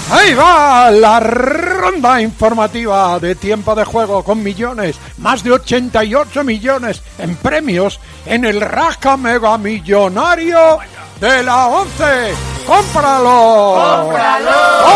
Ahí va la ronda informativa de tiempo de juego con millones, más de 88 millones en premios en el Rasca Mega Millonario de la 11. ¡Cómpralo! ¡Cómpralo!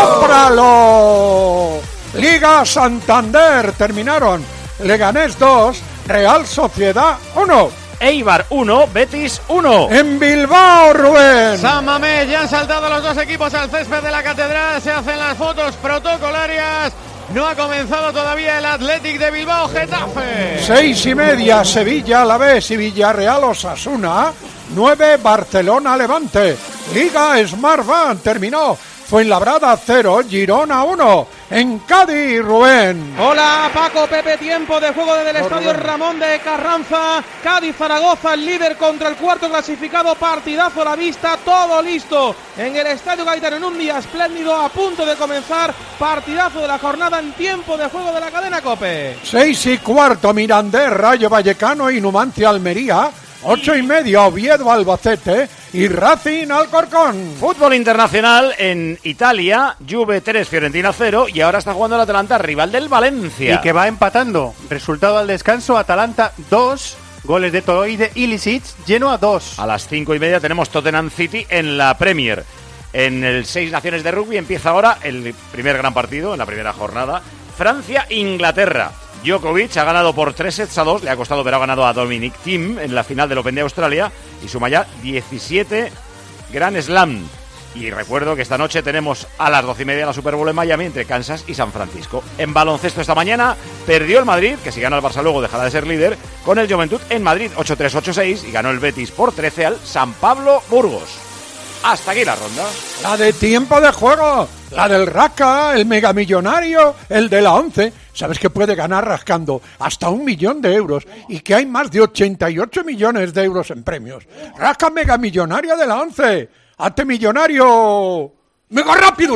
¡Cómpralo! Liga Santander terminaron Leganés 2, Real Sociedad 1. Eibar 1, Betis 1. En Bilbao, Rubén. San Mamés, ya han saltado los dos equipos al césped de la catedral, se hacen las fotos protocolarias. No ha comenzado todavía el Athletic de Bilbao, Getafe. 6:30, Sevilla, Alavés y Villarreal, Osasuna. 9, Barcelona, Levante. Liga Smartbank terminó. Fuenlabrada 0, Girona 1. En Cádiz, Rubén. Hola, Paco, Pepe, tiempo de juego desde el estadio Ramón de Carranza. Cádiz-Zaragoza, el líder contra el cuarto clasificado. Partidazo a la vista, todo listo en el estadio Gaditano en un día espléndido, a punto de comenzar. Partidazo de la jornada en tiempo de juego de la cadena COPE. 6:15, Mirandés, Rayo Vallecano y Numancia, Almería. 8:30, Oviedo, Albacete y Racing, Alcorcón. Fútbol internacional en Italia, Juve 3, Fiorentina 0 y ahora está jugando el Atalanta, rival del Valencia. Y que va empatando. Resultado al descanso, Atalanta 2, goles de Toloi de Ilicic, Genoa 2. A las 5:30 tenemos Tottenham City en la Premier. En el 6 Naciones de Rugby empieza ahora el primer gran partido en la primera jornada. Francia-Inglaterra. Djokovic ha ganado por 3-2, le ha costado, pero ha ganado a Dominic Thiem en la final del Open de Australia y suma ya 17 Grand Slam. Y recuerdo que esta noche tenemos a las 12:30 la Super Bowl en Miami entre Kansas y San Francisco. En baloncesto esta mañana perdió el Madrid, que si gana el Barça luego dejará de ser líder, con el Juventud en Madrid 8-3, 8-6 y ganó el Betis por 13 al San Pablo Burgos. Hasta aquí la ronda. La de tiempo de juego, la del Rasca, el megamillonario, el de la 11. ¿Sabes que puede ganar rascando hasta 1 millón de euros y que hay más de 88 millones de euros en premios? Rasca megamillonaria de la 11. ¡Hazte millonario! ¡Mega rápido!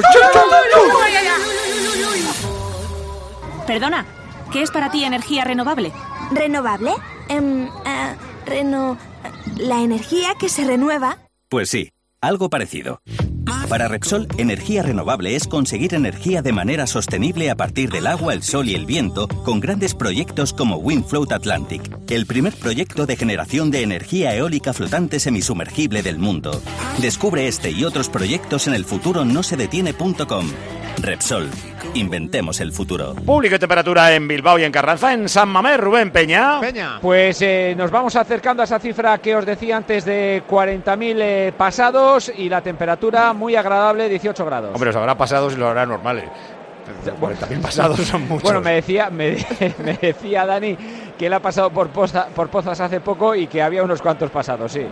Perdona, ¿qué es para ti energía renovable? ¿Renovable? La energía que se renueva. Pues sí, algo parecido. Para Repsol, energía renovable es conseguir energía de manera sostenible a partir del agua, el sol y el viento, con grandes proyectos como Windfloat Atlantic, el primer proyecto de generación de energía eólica flotante semisumergible del mundo. Descubre este y otros proyectos en elfuturonosedetiene.com. Repsol, inventemos el futuro. Público y temperatura en Bilbao y en Carranza. En San Mamés, Rubén Peña. Pues nos vamos acercando a esa cifra que os decía antes de 40.000 pasados y la temperatura muy agradable, 18 grados. Hombre, los habrá pasados y los habrá normales. 40.000 pasados son muchos. Bueno, me decía Dani que él ha pasado por Pozas hace poco y que había unos cuantos pasados, sí.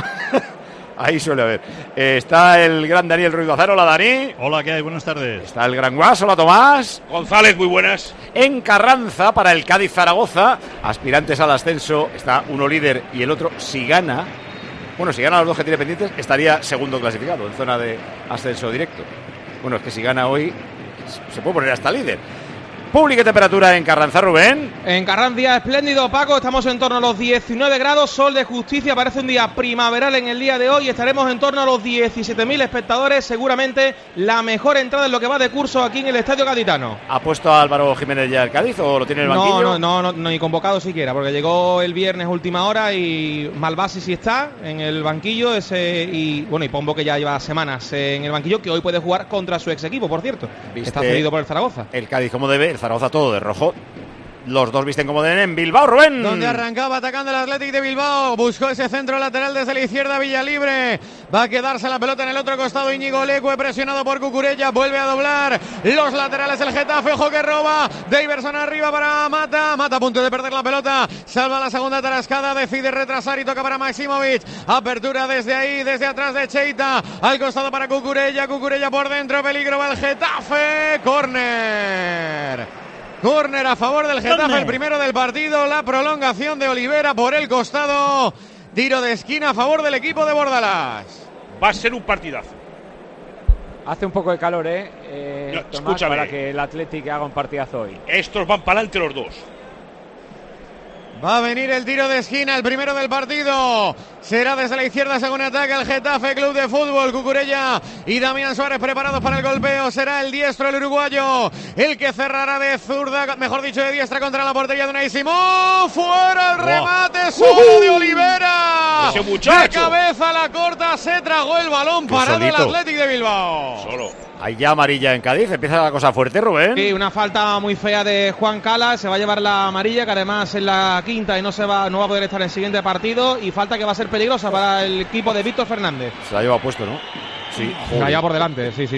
Ahí suele haber. Está el gran Daniel Ruiz Bazar. Hola, Dani. Hola, ¿qué hay? Buenas tardes. Está el gran Guas. Hola, Tomás. González, muy buenas. En Carranza, para el Cádiz-Zaragoza, aspirantes al ascenso, está uno líder y el otro, si gana, bueno, si gana los dos que tiene pendientes, estaría segundo clasificado en zona de ascenso directo. Bueno, es que si gana hoy, se puede poner hasta líder. Pública y temperatura en Carranza, Rubén. En Carranza, espléndido, Paco. Estamos en torno a los 19 grados. Sol de justicia. Parece un día primaveral en el día de hoy. Estaremos en torno a los 17.000 espectadores. Seguramente la mejor entrada en lo que va de curso aquí en el Estadio Gaditano. ¿Ha puesto a Álvaro Jiménez ya el Cádiz o lo tiene en el banquillo? No, ni convocado siquiera, porque llegó el viernes última hora y Malbasi sí está en el banquillo. Y Pombo, que ya lleva semanas en el banquillo, que hoy puede jugar contra su ex equipo, por cierto. Está cedido por el Zaragoza. El Cádiz como debe. Zaragoza todo de rojo. Los dos visten como deben en Bilbao, Rubén. Donde arrancaba atacando el Athletic de Bilbao. Buscó ese centro lateral desde la izquierda, Villalibre. Va a quedarse la pelota en el otro costado. Íñigo Leque, presionado por Cucurella. Vuelve a doblar los laterales el Getafe. Ojo que roba. Daverson arriba para Mata. Mata a punto de perder la pelota. Salva la segunda tarascada. Decide retrasar y toca para Maximovic. Apertura desde ahí, desde atrás de Cheita. Al costado para Cucurella. Cucurella por dentro. Peligro va el Getafe. Córner a favor del Getafe, el primero del partido. La prolongación de Olivera por el costado. Tiro de esquina a favor del equipo de Bordalás. Va a ser un partidazo. Hace un poco de calor, No, Tomás, escúchame. para que el Athletic haga un partidazo hoy. Estos van para adelante los dos. Va a venir el tiro de esquina, el primero del partido. Será desde la izquierda según ataca el Getafe Club de Fútbol. Cucurella y Damián Suárez preparados para el golpeo. Será el diestro, el uruguayo, el que cerrará de zurda, mejor dicho de diestra, contra la portería de Unai Simón. Fuera el remate solo de Olivera. Ese muchacho. De cabeza la corta, se tragó el balón parado el Athletic de Bilbao. Solo. Hay ya amarilla en Cádiz, empieza la cosa fuerte, Rubén. Sí, una falta muy fea de Juan Cala, se va a llevar la amarilla, que además es la quinta y no va a poder estar en el siguiente partido, y falta que va a ser peligrosa para el equipo de Víctor Fernández. Se la lleva puesto, ¿no? Sí. Se la lleva por delante, sí.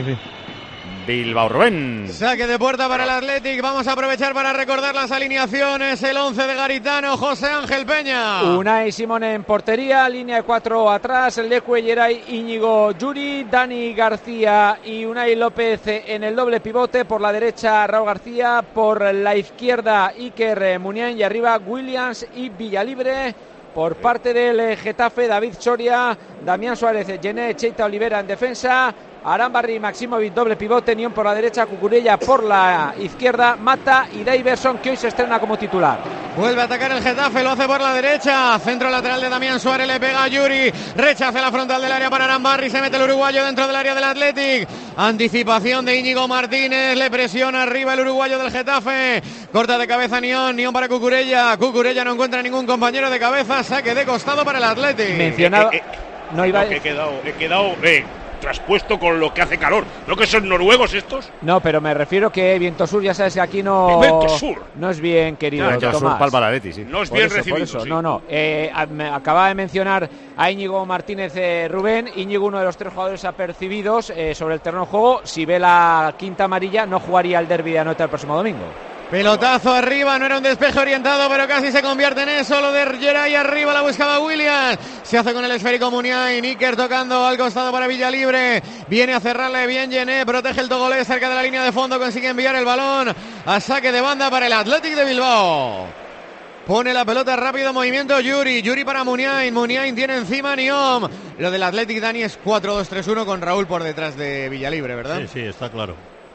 Bilbao, Rubén. Saque de puerta para el Athletic. Vamos a aprovechar para recordar las alineaciones. El 11 de Garitano, José Ángel Peña. Unai Simón en portería, línea de 4 atrás, Leque, Geray, Íñigo, Yuri, Dani García y Unai López en el doble pivote. Por la derecha, Raúl García, por la izquierda, Iker Muniain, y arriba Williams y Villalibre. Por parte del Getafe, David Soria, Damián Suárez, Gené, Cheita, Olivera en defensa, Arambarri, Maximovic, doble pivote, Nión por la derecha, Cucurella por la izquierda, Mata y Daverson, que hoy se estrena como titular. Vuelve a atacar el Getafe, lo hace por la derecha, centro lateral de Damián Suárez, le pega a Yuri, rechaza la frontal del área para Arambarri, se mete el uruguayo dentro del área del Athletic, anticipación de Íñigo Martínez, le presiona arriba el uruguayo del Getafe, corta de cabeza Nión para Cucurella no encuentra ningún compañero de cabeza, saque de costado para el Athletic. Mencionado, no iba he quedado traspuesto con lo que hace calor. ¿No que son noruegos estos? No, pero me refiero que Viento Sur, ya sabes que aquí no, no es bien querido. Viento Sur, Palma la Leti, sí. No es bien recibido. Sí. No. Me acaba de mencionar a Íñigo Martínez, Rubén. Íñigo, uno de los 3 jugadores apercibidos sobre el terreno de juego. Si ve la quinta amarilla, no jugaría el derbi de Anoeta el próximo domingo. Pelotazo arriba, no era un despeje orientado, pero casi se convierte en eso. Lo de Geray arriba, la buscaba Williams. Se hace con el esférico Muniain. Iker tocando al costado para Villalibre. Viene a cerrarle bien Gené, protege el togolés cerca de la línea de fondo. Consigue enviar el balón a saque de banda para el Athletic de Bilbao. Pone la pelota rápido, movimiento Yuri para Muniain. Muniain tiene encima a Niom. Lo del Athletic, Dani, es 4-2-3-1 con Raúl por detrás de Villalibre, ¿verdad? Sí, está claro.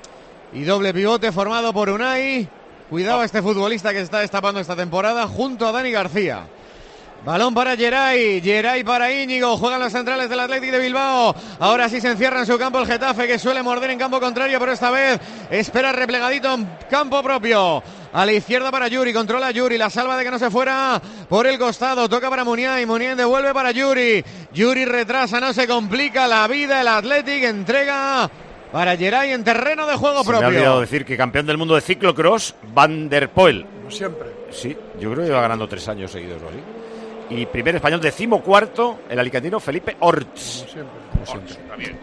Y doble pivote formado por Unai. Cuidado a este futbolista que está destapando esta temporada junto a Dani García. Balón para Geray para Íñigo. Juegan los centrales del Athletic de Bilbao. Ahora sí se encierra en su campo el Getafe, que suele morder en campo contrario, pero esta vez espera replegadito en campo propio. A la izquierda para Yuri, controla Yuri, la salva de que no se fuera por el costado, toca para Muniain devuelve para Yuri retrasa, no se complica la vida, el Athletic entrega para Geray en terreno de juego propio. Me ha olvidado decir que campeón del mundo de ciclocross, Van der Poel. Como siempre. Sí, yo creo que lleva ganando 3 años seguidos o así. Y primer español, 14º, el alicantino Felipe Orts. Como siempre. Está bien.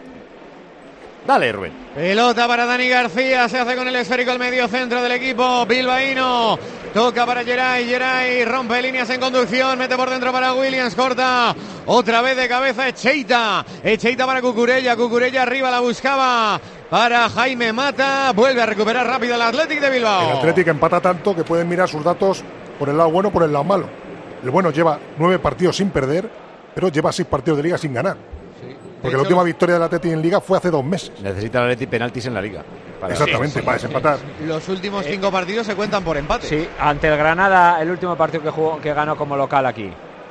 Dale, Rubén. Pelota para Dani García, se hace con el esférico el medio centro del equipo bilbaíno. Toca para Geray, rompe líneas en conducción, mete por dentro para Williams, corta. Otra vez de cabeza Echeita para Cucurella arriba, la buscaba para Jaime Mata. Vuelve a recuperar rápido el Athletic de Bilbao. El Athletic empata tanto que pueden mirar sus datos por el lado bueno, por el lado malo. El bueno lleva 9 partidos sin perder, pero lleva 6 partidos de liga sin ganar. Porque la última victoria del Athletic en Liga fue hace 2 meses. Necesita el Athletic penaltis en la Liga. Exactamente, para desempatar. Los últimos 5 partidos se cuentan por empate. Sí, ante el Granada, el último partido que ganó como local aquí.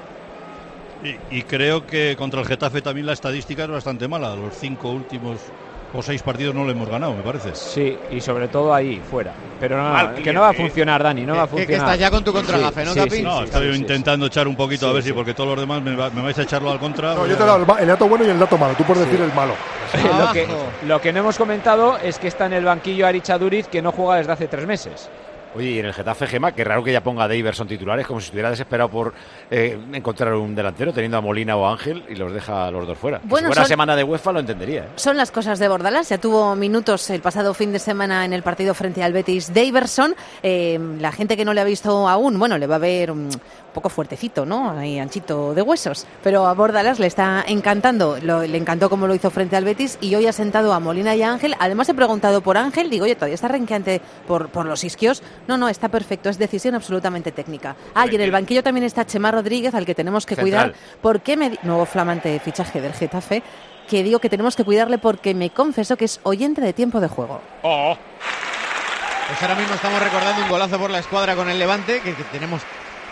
Y creo que contra el Getafe también la estadística es bastante mala. Los 5 últimos o 6 partidos no lo hemos ganado, me parece. Sí, y sobre todo ahí, fuera. Pero que no va a funcionar, Dani, no va a funcionar. Que estás ya con tu contragafe, ¿no, Capi? No, estoy intentando echar un poquito a ver si, porque todos los demás me vais a echarlo al contra. No, yo te he dado el dato bueno y el dato malo, tú puedes decir el malo. Lo que no hemos comentado es que está en el banquillo Aricha Duriz, que no juega desde hace 3 meses. Oye, y en el Getafe, Gema, qué raro que ya ponga a Daverson titulares, como si estuviera desesperado por encontrar un delantero, teniendo a Molina o a Ángel, y los deja a los dos fuera. Bueno, si fuera semana de UEFA lo entendería. Son las cosas de Bordalás. Ya tuvo minutos el pasado fin de semana en el partido frente al Betis Daverson. La gente que no le ha visto aún, bueno, le va a ver un poco fuertecito, ¿no? Ahí anchito de huesos. Pero a Bordalás le está encantando. Le encantó cómo lo hizo frente al Betis y hoy ha sentado a Molina y a Ángel. Además he preguntado por Ángel, digo, oye, todavía está renqueante por los isquios. No, está perfecto, es decisión absolutamente técnica. Y en el banquillo también está Chema Rodríguez, al que tenemos que cuidar, porque nuevo flamante fichaje del Getafe, que digo que tenemos que cuidarle porque me confesó que es oyente de Tiempo de Juego. Pues ahora mismo estamos recordando un golazo por la escuadra con el Levante, que tenemos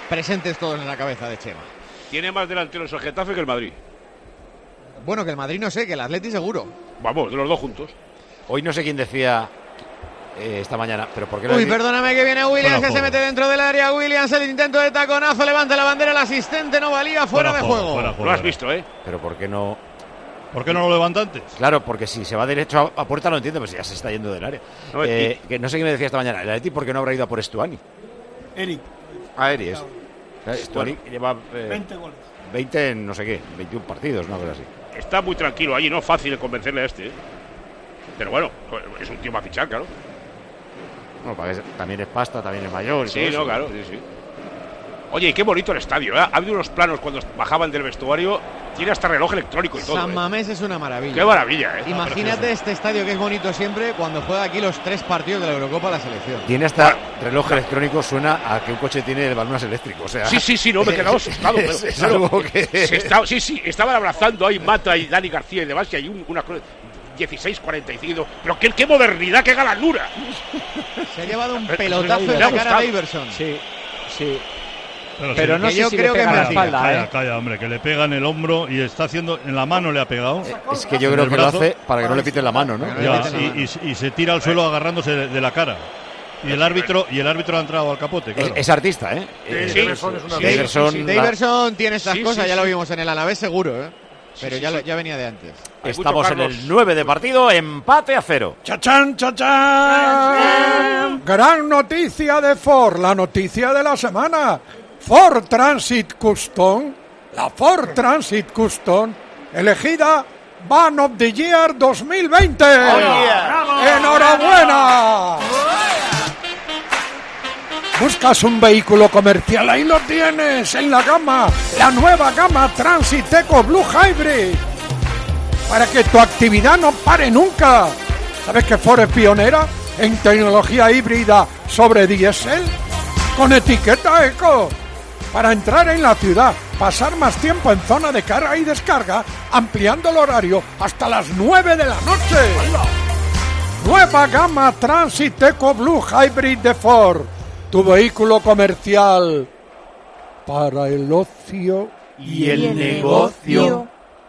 presentes todos en la cabeza de Chema. Tiene más delanteros el Getafe que el Madrid. Bueno, que el Madrid no sé, que el Atleti seguro. Vamos, de los dos juntos. Hoy no sé quién decía esta mañana, pero ¿por qué Uy, perdóname, que viene Williams, que se mete dentro del área. Williams, el intento de taconazo, levanta la bandera, el asistente no valía, fuera de juego. Lo has visto, ¿eh? Pero ¿por qué no? ¿Por qué no lo levanta antes? Claro, porque si se va derecho a puerta lo entiendo, pues ya se está yendo del área. No, que no sé quién me decía esta mañana, el Atleti, ¿por qué no habrá ido a por Stuani? Eric. Eri es. Stuani lleva 20 goles. 20 en no sé qué, 21 partidos, una cosa así. Está muy tranquilo allí, no es fácil convencerle a este, ¿eh? Pero bueno, es un tío para fichar, claro. Bueno, también es pasta, también es mayor. Y sí, todo no, eso. claro, sí. Oye, y qué bonito el estadio, ¿eh? Ha habido unos planos cuando bajaban del vestuario. Tiene hasta reloj electrónico y todo. San Mamés es una maravilla. Qué maravilla, ¿eh? Imagínate este estadio que es bonito siempre cuando juega aquí los 3 partidos de la Eurocopa la selección. Tiene hasta reloj electrónico, suena a que un coche tiene balones eléctricos. O sea, Sí, no, me he quedado asustado. Es algo que... estaban abrazando ahí Mata y Dani García y demás, y hay una 16:45. Pero qué modernidad, qué galanura. Se ha llevado un pelotazo en la cara a Daverson. Sí. Pero no sé yo si creo le que pega me la espalda, Calla, hombre, que le pega en el hombro y está haciendo... En la mano le ha pegado. Es que yo creo que lo hace para que no le piten la mano, ¿no? Y se tira al suelo agarrándose de la cara. Y el árbitro ha entrado al capote, claro. Es artista, ¿eh? Daverson tiene estas cosas, ya lo vimos en el Alavés seguro, ¿eh? Pero ya venía de antes. Estamos en el 9 de partido, empate a 0. ¡Chachán, chachán! Gran noticia de Ford, la noticia de la semana. Ford Transit Custom, la Ford Transit Custom, elegida Van of the Year 2020. ¡Enhorabuena! ¿Buscas un vehículo comercial? Ahí lo tienes, en la nueva gama Transit Eco Blue Hybrid. Para que tu actividad no pare nunca. ¿Sabes que Ford es pionera en tecnología híbrida sobre diésel? Con etiqueta Eco. Para entrar en la ciudad, pasar más tiempo en zona de carga y descarga, ampliando el horario hasta las 9 de la noche. Nueva gama Transit Eco Blue Hybrid de Ford. Tu vehículo comercial para el ocio y el negocio.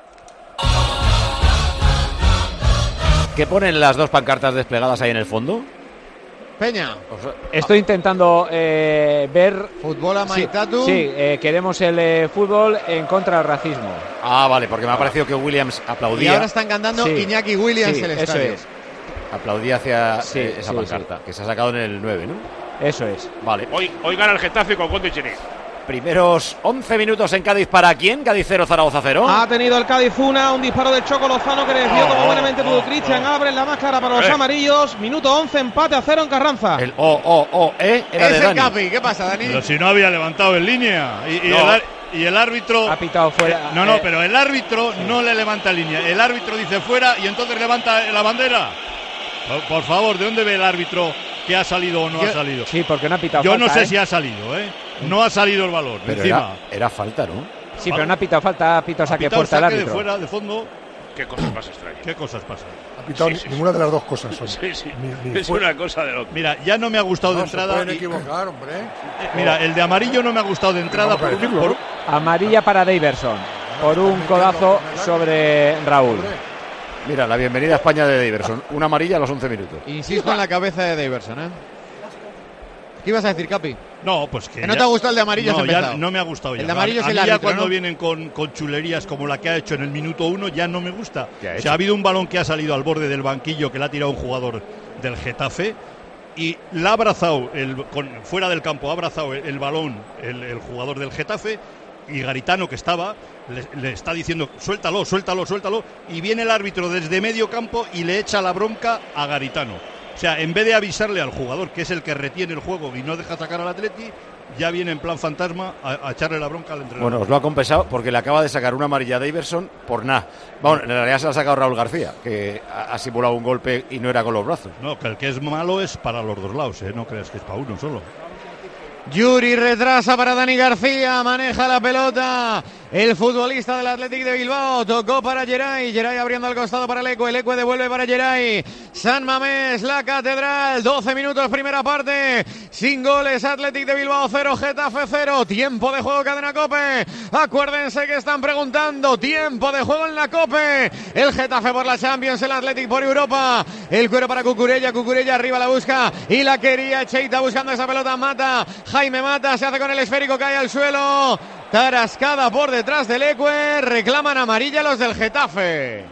¿Qué ponen las dos pancartas desplegadas ahí en el fondo? Peña. Estoy intentando ver... Fútbol a Maitatu. Sí, queremos el fútbol en contra del racismo. Ah, vale, porque me ha parecido que Williams aplaudía. Y ahora están cantando Iñaki Williams el estadio. Eso es. Aplaudía hacia esa pancarta, que se ha sacado en el 9, ¿no? Eso es. Vale. Hoy gana el Getafe con gol de Chiric. Primeros 11 minutos en Cádiz, ¿para quién? Cádiz 0, Zaragoza 0. Ha tenido el Cádiz un disparo del Choco Lozano que desvió como buenamente pudo Cristian. Abre la máscara para los amarillos. Minuto 11, empate a 0 en Carranza. El era de Dani. Capi. ¿Qué pasa, Dani? Pero si no había levantado en línea. Y el árbitro... Ha pitado fuera. Pero el árbitro no le levanta en línea. El árbitro dice fuera y entonces levanta la bandera. Por favor, ¿de dónde ve el árbitro que ha salido o no ha salido? Sí, porque no ha pitado Yo falta. no sé si ha salido, ¿eh? No ha salido el balón. Pero encima. Era falta, ¿no? Sí, pero no ha pitado falta, ha pitado saque fuerte al árbitro. De fuera, de fondo. ¿Qué cosas más extrañas? ¿Qué cosas pasan? Ha pitado ninguna de las dos cosas. Sí. Es una cosa de loco. Mira, ya no me ha gustado de entrada. Se pueden equivocar, hombre. Mira, el de amarillo no me ha gustado de entrada. Amarilla para Daverson. Por un codazo sobre Raúl. Mira, la bienvenida a España de Daverson. Una amarilla a los 11 minutos. Insisto en la cabeza de Daverson, ¿eh? ¿Qué ibas a decir, Capi? No, pues que no te ha gustado el de amarillo. No, ya no me ha gustado ya. El de amarillo es el árbitro, árbitro, ya cuando ¿no? vienen con chulerías como la que ha hecho en el minuto 1 ya no me gusta. O sea, ha habido un balón que ha salido al borde del banquillo que le ha tirado un jugador del Getafe y la ha abrazado fuera del campo, ha abrazado el balón el jugador del Getafe y Garitano, que estaba, le está diciendo suéltalo, y viene el árbitro desde medio campo y le echa la bronca a Garitano. O sea, en vez de avisarle al jugador, que es el que retiene el juego y no deja atacar al Atleti, ya viene en plan fantasma a echarle la bronca al entrenador. Bueno, os lo ha compensado porque le acaba de sacar una amarilla a Daverson por nada. Bueno, en realidad se la ha sacado Raúl García, que ha simulado un golpe y no era con los brazos. No, que el que es malo es para los dos lados, ¿eh? No creas que es para uno solo. Yuri retrasa para Dani García, maneja la pelota el futbolista del Athletic de Bilbao. Tocó para Geray abriendo al costado para Leque devuelve para Geray. San Mamés, la Catedral, 12 minutos primera parte, sin goles. Athletic de Bilbao 0, Getafe 0. Tiempo de juego, Cadena COPE. Acuérdense que están preguntando, tiempo de juego en la COPE. El Getafe por la Champions, el Athletic por Europa. El cuero para Cucurella arriba la busca y la quería Cheita buscando esa pelota. Mata, Jaime Mata, se hace con el esférico, cae al suelo. Tarascada por detrás del Leque, reclaman amarilla los del Getafe.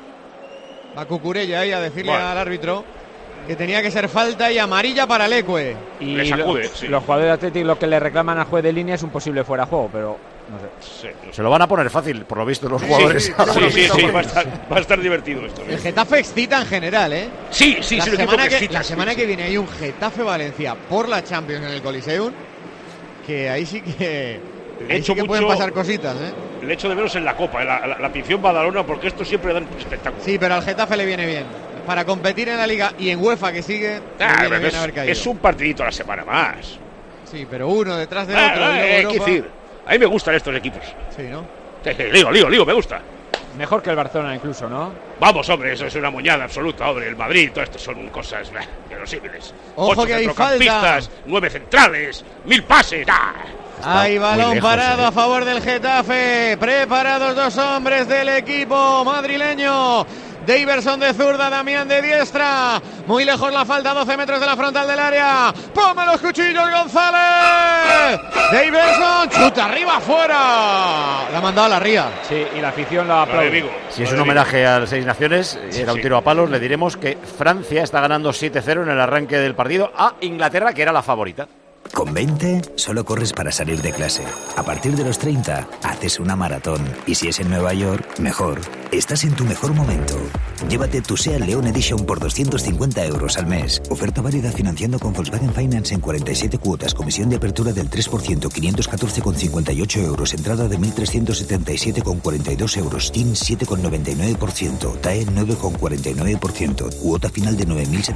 Va Cucurella ahí a decirle al árbitro que tenía que ser falta y amarilla para Leque. Y le sacude, los jugadores de Athletic lo que le reclaman al juez de línea es un posible fuera de juego, pero no sé. Se lo van a poner fácil, por lo visto, los jugadores. Sí, va a estar divertido esto. El Getafe excita en general, ¿eh? Sí, la semana que viene hay un Getafe-Valencia por la Champions en el Coliseum, que ahí sí que... pueden pasar cositas, ¿eh? Le echo de menos en la Copa, la afición badalona, porque esto siempre da espectáculo. Sí, pero al Getafe le viene bien. Para competir en la Liga y en UEFA, que sigue, viene bien haber caído. Es un partidito a la semana más. Sí, pero uno detrás de otro. Hay que decir, a mí me gustan estos equipos. Sí, ¿no? Ligo, me gusta. Mejor que el Barcelona incluso, ¿no? Vamos, hombre, eso es una moñada absoluta, hombre. El Madrid, todo esto son cosas irosímiles. Ojo 8 que hay falta. 9 centrales, 1000 pases. Hay balón parado a favor del Getafe. Preparados 2 hombres del equipo madrileño. Daverson de zurda, Damián de diestra. Muy lejos la falta, 12 metros de la frontal del área. ¡Ponme los cuchillos, González! Daverson, chuta arriba, afuera. La ha mandado a la ría. Sí, y la afición la aplaude. Si es un homenaje a las 6 Naciones, era un tiro a palos, le diremos que Francia está ganando 7-0 en el arranque del partido a Inglaterra, que era la favorita. Con 20 solo corres para salir de clase. A partir de los 30 haces una maratón. Y si es en Nueva York, mejor. Estás en tu mejor momento. Llévate tu SEAT León Edition por 250 euros al mes. Oferta válida financiando con Volkswagen Finance en 47 cuotas. Comisión de apertura del 3%, 514,58 euros. Entrada de 1.377,42 euros. TIN 7,99%. TAE 9,49%. Cuota final de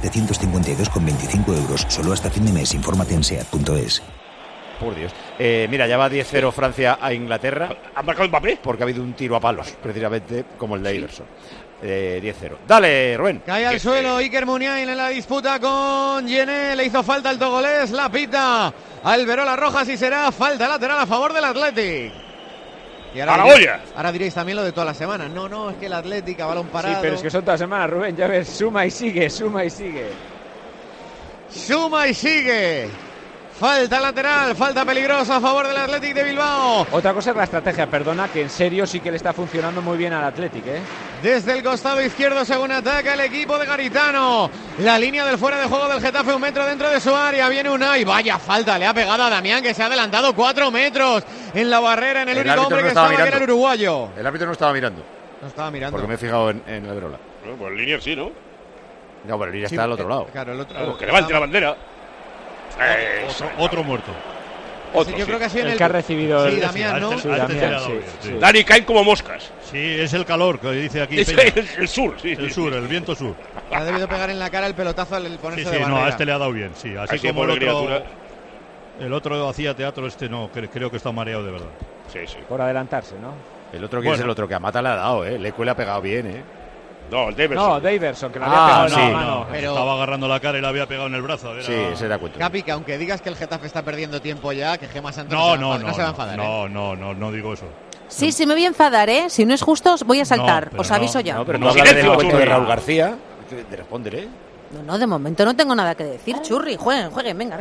9.752,25 euros. Solo hasta fin de mes. Infórmate en SEAT.es. Por Dios. Mira, ya va 10-0 Francia a Inglaterra. ¿Ha marcado Mbappé? Porque ha habido un tiro a palos, precisamente como el de Iverson. 10-0. Dale, Rubén. Cae al suelo Iker Muniain en la disputa con Yené. Le hizo falta el togolés, la pita Alberola Rojas y será falta lateral a favor del Athletic. Y ahora diréis también lo de todas las semanas. No, es que el Athletic a balón parado. Sí, pero es que son todas las semanas, Rubén. Ya ves, suma y sigue. Suma y sigue. Falta lateral, falta peligrosa a favor del Athletic de Bilbao. Otra cosa es la estrategia, perdona, que en serio sí que le está funcionando muy bien al Athletic, ¿eh? Desde el costado izquierdo, según ataca el equipo de Garitano. La línea del fuera de juego del Getafe, 1 metro dentro de su área. Viene Unai, vaya falta, le ha pegado a Damián, que se ha adelantado 4 metros en la barrera, en el único hombre que estaba, que era el uruguayo. El árbitro no estaba mirando. No estaba mirando. Porque me he fijado en la Alberola. Bueno, pues el Linier sí, ¿no? No, pero el Linier está al otro lado. Claro, el otro. Que levante la bandera. Otro muerto. Yo creo que ha sido el que ha recibido el Damián, ¿no? Sí, Damián, sí. Dani, caen como moscas. Sí, es el calor que dice aquí. Es el sur, sí. El sur, el viento sur. Le ha debido pegar en la cara el pelotazo al ponerse de bandera. No, a este le ha dado bien, sí. Así como el otro hacía teatro, este no, creo que está mareado de verdad. Sí. Por adelantarse, ¿no? El otro que es el otro que a Mata le ha dado, Leque le ha pegado bien, No, el Daverson. Daverson, que le había pegado en la mano. Pero estaba agarrando la cara y le había pegado en el brazo. Sí, ese era cuento. Capi, que aunque digas que el Getafe está perdiendo tiempo ya, que Gemma Santos no se va a enfadar. No digo eso. Sí, me voy a enfadar, ¿eh? Si no es justo, voy a saltar. Os aviso ya. No, pero no habla del cuento de Raúl García. Te responderé. No, de momento no tengo nada que decir. Churri, jueguen, venga.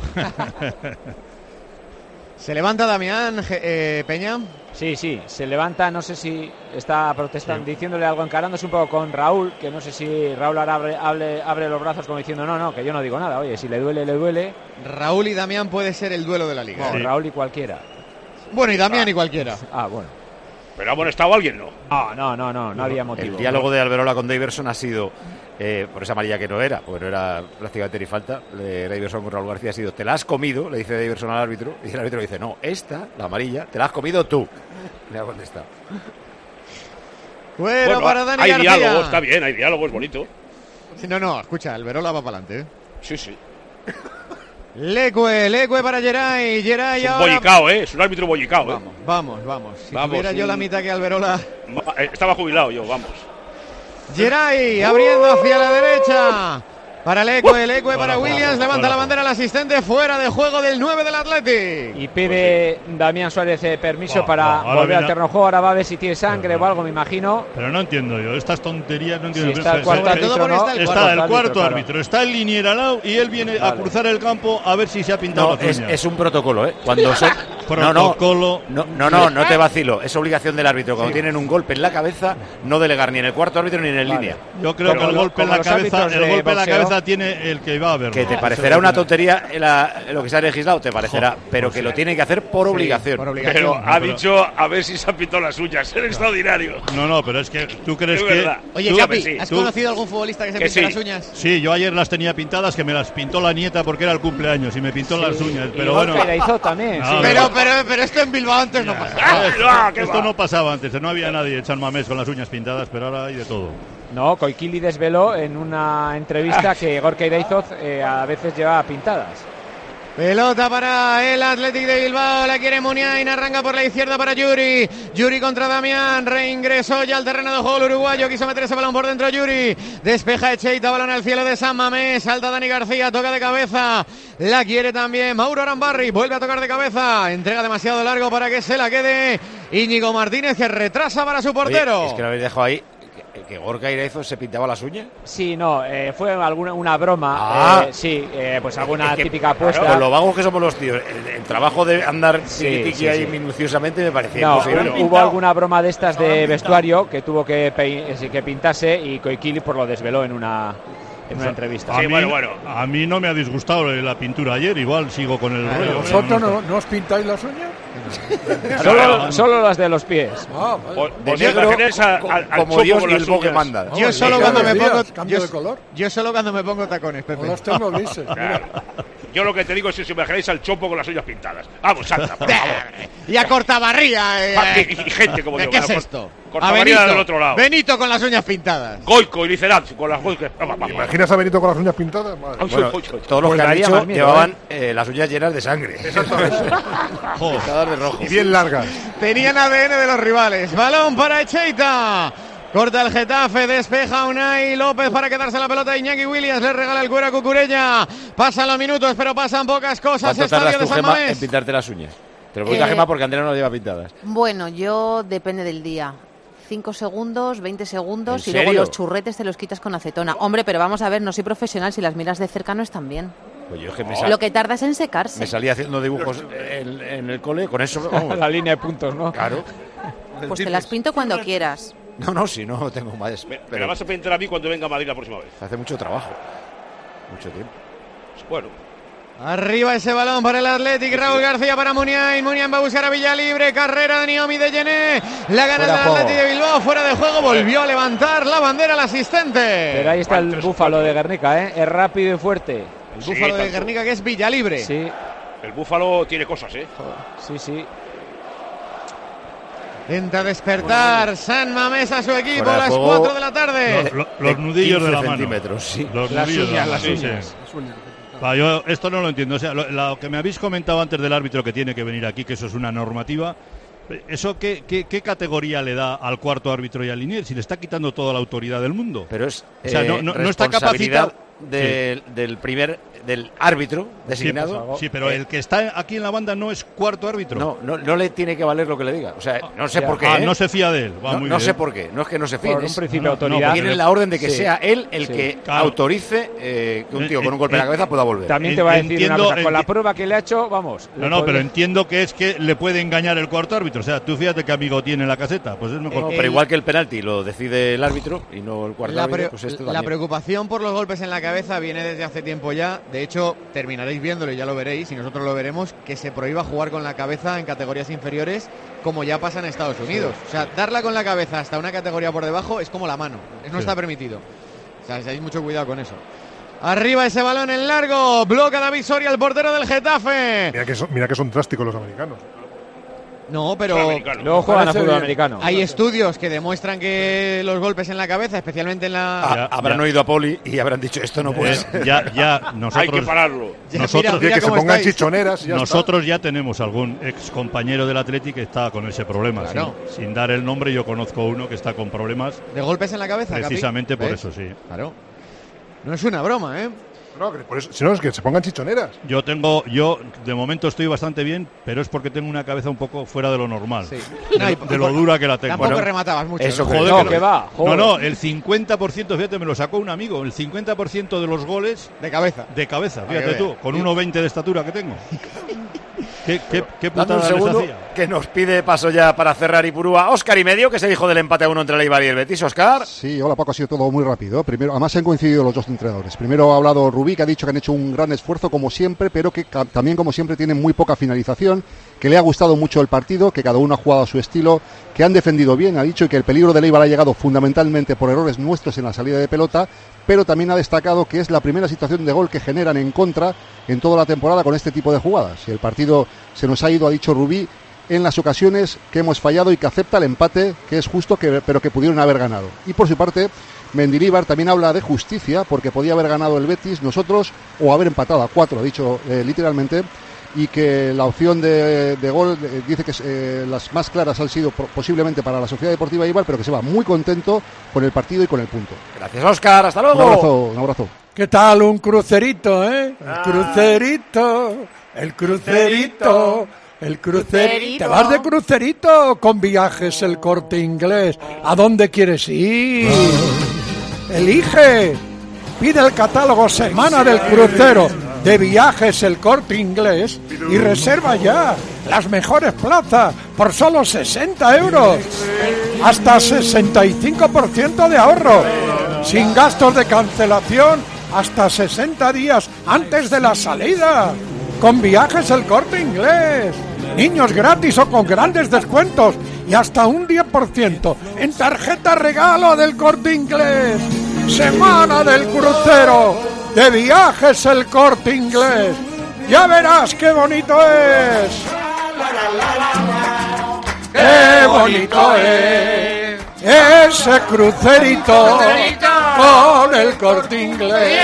Se levanta Damián, Peña. Sí, se levanta, no sé si está protestando, diciéndole algo, encarándose un poco con Raúl, que no sé si Raúl ahora abre los brazos como diciendo, no, que yo no digo nada, oye, si le duele, le duele. Raúl y Damián puede ser el duelo de la Liga. No, Raúl y cualquiera. Bueno, y Damián y cualquiera. Bueno. ¿Pero ha amonestado a alguien, no? No había motivo. El diálogo de Alberola con Daverson ha sido, por esa amarilla que no era, porque no era prácticamente ni falta, de Daverson con Raúl García ha sido, te la has comido, le dice Daverson al árbitro, y el árbitro dice, no, la amarilla, te la has comido tú. Le ha contestado. Bueno, para Dani hay García. Diálogo, está bien, hay diálogo, es bonito. Sí, no, escucha, Alberola va para adelante, Sí. Leque para Geray. Geray es un ahora... bollicao, es un árbitro bollicao. Vamos. Si tuviera yo la mitad que Alberola... Estaba jubilado yo, vamos. Geray abriendo hacia la derecha. Para Leque para Williams, levanta la bandera al asistente, fuera de juego del 9 del Athletic. Y pide Damián Suárez permiso para volver al terreno de juego. Ahora va a ver si tiene sangre o algo, me imagino. Pero no entiendo yo, estas tonterías no entiendo. Sí, está el cuarto árbitro, ¿no? Está el cuarto árbitro, está el linier al lado y él viene a cruzar el campo a ver si se ha pintado la uña. Es un protocolo, ¿eh? Cuando se... Protocolo. No te vacilo. Es obligación del árbitro. Cuando tienen un golpe en la cabeza, no delegar ni en el cuarto árbitro ni en el línea. Yo creo que el golpe en la cabeza tiene el que va a verlo. Que te parecerá una tontería lo que se ha legislado, te parecerá, pero que lo tiene que hacer por obligación. Pero ha dicho a ver si se han pintado las uñas. Es extraordinario. No, pero es que tú crees que... Oye, Capi, ¿has conocido algún futbolista que se pinte las uñas? Sí, yo ayer las tenía pintadas, que me las pintó la nieta porque era el cumpleaños y me pintó las uñas. Pero bueno. Hizo también. Pero esto en Bilbao antes no pasaba. Esto no pasaba antes, no había nadie echando mamés con las uñas pintadas, pero ahora hay de todo. No, Koikili desveló en una entrevista que Gorka Iraizoz a veces lleva pintadas. Pelota para el Athletic de Bilbao, la quiere Muniain, arranca por la izquierda para Yuri. Yuri contra Damián, reingresó ya al terreno de juego el uruguayo, quiso meter ese balón por dentro Yuri. Despeja Echeita, balón al cielo de San Mamés, salta Dani García, toca de cabeza. La quiere también Mauro Arambarri, vuelve a tocar de cabeza, entrega demasiado largo para que se la quede Íñigo Martínez, que retrasa para su portero. Oye, es que lo habéis dejado ahí. ¿Que Gorka Iraizoz se pintaba las uñas? Sí, no, fue una broma. Pues alguna típica apuesta. Claro, lo vagos que somos los tíos. El trabajo de andar ahí minuciosamente me parecía imposible. Hubo alguna broma de estas de vestuario que tuvo que pintarse y Koikili por lo desveló en una entrevista. A mí no me ha disgustado la pintura ayer, igual sigo con el rollo. ¿Vosotros no os pintáis las uñas? Solo las de los pies. De negro, como Dios y el bo que manda. Yo solo cuando me pongo cambio de color. Yo solo cuando me pongo tacones, Pepe. Los tengo grises. Yo lo que te digo es que si imagináis al Chopo con las uñas pintadas. Vamos, salta, por favor. Y a Cortabarría. Y gente como yo. ¿Qué es esto? Cortabarría del otro lado. Benito con las uñas pintadas. Goico y Licerat con las uñas. ¿Te imaginas a Benito con las uñas pintadas? Bueno, todos los que han dicho llevaban las uñas llenas de sangre. Exactamente. De rojo. Y bien largas. Tenían ADN de los rivales. Balón para Echeita. Corta el Getafe, despeja Unai López para quedarse la pelota. Iñaki Williams le regala el cuero a Cucurella. Pasan los minutos, pero pasan pocas cosas. ¿Cuánto tardas tú, Gemma, en pintarte las uñas? Te lo pregunta Gemma porque Andrea no las lleva pintadas. Bueno, yo depende del día. 5 segundos, 20 segundos y serio? luego los churretes te los quitas con acetona. Hombre, pero vamos a ver, no soy profesional, si las miras de cerca no están bien. Pues yo es que lo que tarda es en secarse. Me salía haciendo dibujos en el cole, con eso. Vamos. La línea de puntos, ¿no? Claro. Pues te las pinto cuando quieras. No, si no tengo más. Me la vas a pintar a mí cuando venga a Madrid la próxima vez. Hace mucho trabajo. Mucho tiempo. Bueno. Arriba ese balón para el Athletic, Raúl García para Muniain. Muniain va a buscar a Villalibre, carrera de Niomi de Gené. La gana del Athletic de Bilbao, fuera de juego, volvió a levantar la bandera al asistente. Pero ahí está el búfalo de Guernica, es rápido y fuerte. El búfalo de Guernica, que es Villalibre. Sí. El búfalo tiene cosas, Sí. Intenta despertar San Mamés a su equipo a las 4 de la tarde. Los nudillos de la mano. Sí. Los nudillos de las uñas. Yo esto no lo entiendo. O sea, lo que me habéis comentado antes del árbitro que tiene que venir aquí, que eso es una normativa. ¿Eso qué categoría le da al cuarto árbitro y al linier? Si le está quitando toda la autoridad del mundo. Pero es o sea, no está capacitado del árbitro designado. Sí, pero el que está aquí en la banda no es cuarto árbitro. No le tiene que valer lo que le diga. O sea, no sé por qué. No se fía de él. No sé por qué. No es que no se fíe. Por un principio de autoridad. Tienen la orden de que sea él el que autorice que un tío con un golpe en la cabeza pueda volver. También te va a decir una cosa. Con la prueba que le ha hecho, vamos. Pero entiendo que es que le puede engañar el cuarto árbitro. O sea, tú fíjate qué amigo tiene la caseta. Pues es mejor. Pero igual que el penalti lo decide el árbitro y no el cuarto árbitro. Pues la preocupación por los golpes en la cabeza viene desde hace tiempo ya. De hecho, terminaréis viéndolo y ya lo veréis, y nosotros lo veremos, que se prohíba jugar con la cabeza en categorías inferiores, como ya pasa en Estados Unidos. O sea, darla con la cabeza hasta una categoría por debajo es como la mano. Eso no está permitido. O sea, hay mucho cuidado con eso. Arriba ese balón en largo, bloca David Soria, el portero del Getafe. Mira que son drásticos los americanos. No, pero luego juegan a fútbol americano. Hay estudios que demuestran que los golpes en la cabeza, especialmente en la... Habrán oído a Poli y habrán dicho, esto no puede ser. Ya, nosotros... Hay que pararlo. Nosotros, que se pongan chichoneras y ya nosotros ya tenemos algún ex compañero del Atleti que está con ese problema. Claro. Sin dar el nombre, yo conozco uno que está con problemas. ¿De golpes en la cabeza, Precisamente Capi? por ¿Ves? eso, sí. Claro. No es una broma, ¿eh? No, por eso, si no, es que se pongan chichoneras. Yo de momento estoy bastante bien, pero es porque tengo una cabeza un poco fuera de lo normal. Sí. De lo dura que la tengo. Tampoco rematabas mucho. Eso, ¿no? joder, No, que va. Joder. No, el 50%, fíjate, me lo sacó un amigo, el 50% de los goles De cabeza. de cabeza, Hay que fíjate ver. tú, con 1,20 de estatura que tengo. ¿Qué Dame putada un les segundo hacía? que nos pide paso ya para cerrar Ipurúa. Óscar y medio, que se dijo del empate a 1 entre el Eibar y el Betis. Óscar. Sí, hola Paco, ha sido todo muy rápido. Primero, además han coincidido los dos entrenadores. Primero ha hablado Rubí, que ha dicho que han hecho un gran esfuerzo como siempre, pero que también como siempre tienen muy poca finalización, que le ha gustado mucho el partido, que cada uno ha jugado a su estilo, que han defendido bien, ha dicho, y que el peligro del Eibar ha llegado fundamentalmente por errores nuestros en la salida de pelota, pero también ha destacado que es la primera situación de gol que generan en contra en toda la temporada con este tipo de jugadas. Y el partido se nos ha ido, ha dicho Rubí, en las ocasiones que hemos fallado y que acepta el empate, que es justo, pero que pudieron haber ganado. Y por su parte, Mendilibar también habla de justicia, porque podía haber ganado el Betis, nosotros, o haber empatado a 4, ha dicho literalmente, y que la opción de gol dice que las más claras han sido posiblemente para la Sociedad Deportiva Eibar, pero que se va muy contento con el partido y con el punto. Gracias, Óscar. Hasta luego. Un abrazo. ¿Qué tal un crucerito, eh? El crucerito, el crucerito, el crucerito. ¿Te vas de crucerito con Viajes El Corte Inglés? ¿A dónde quieres ir? Elige. Pide el catálogo Semana del Crucero de Viajes El Corte Inglés y reserva ya las mejores plazas por solo 60 euros. Hasta 65% de ahorro. Sin gastos de cancelación hasta 60 días antes de la salida. Con Viajes El Corte Inglés. Niños gratis o con grandes descuentos y hasta un 10% en tarjeta regalo del Corte Inglés. Semana del Crucero de Viajes El Corte Inglés. Ya verás qué bonito es. Qué bonito es ese crucerito con el Corte Inglés.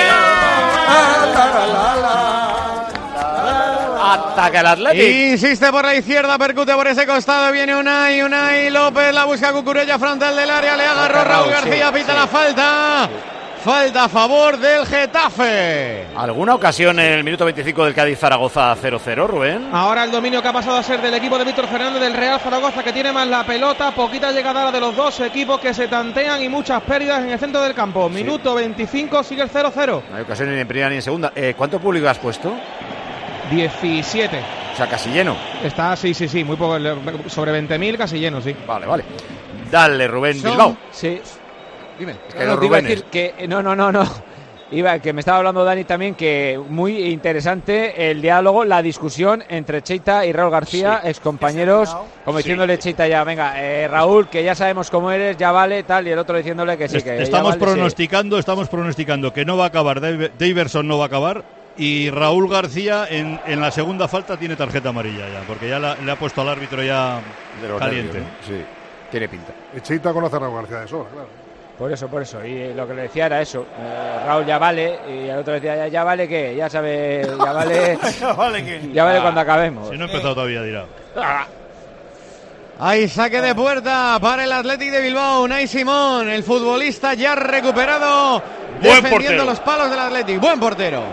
Ataca el Atlético. Insiste por la izquierda, percute por ese costado, viene Unai López, la busca Cucurella, frontal del área, le agarró Raúl García, pita la falta. Falta a favor del Getafe. ¿Alguna ocasión en el minuto 25 del Cádiz-Zaragoza 0-0, Rubén? Ahora el dominio que ha pasado a ser del equipo de Víctor Fernández del Real Zaragoza, que tiene más la pelota, poquita llegada de los dos equipos que se tantean y muchas pérdidas en el centro del campo. Minuto 25, sigue el 0-0. No hay ocasión ni en primera ni en segunda. ¿Cuánto público has puesto? 17. O sea, casi lleno. Está, sí, muy poco, sobre 20.000, casi lleno, sí. Vale. Dale, Rubén Bilbao. Sí. Dime. Es que no, te iba a decir que no. Que me estaba hablando Dani también, que muy interesante el diálogo, la discusión entre Cheita y Raúl García, excompañeros, como diciéndole Cheita ya, venga, Raúl, que ya sabemos cómo eres, ya vale, tal, y el otro diciéndole que sí, que estamos ya vale, estamos pronosticando que no va a acabar, Daverson no va a acabar, y Raúl García en la segunda falta tiene tarjeta amarilla ya, porque ya le ha puesto al árbitro ya caliente. Nervios, ¿no? Sí, tiene pinta. Cheita conoce a Raúl García de sobra, claro. Por eso. Y lo que le decía era eso. Raúl ya vale. Y el otro decía, ¿ya vale qué? Ya sabe, ya vale. Ya vale cuando acabemos. Si no he empezado todavía, dirá. Hay saque de puerta para el Athletic de Bilbao. Unai Simón, el futbolista ya recuperado. Buen defendiendo portero. los palos del Athletic. Buen portero.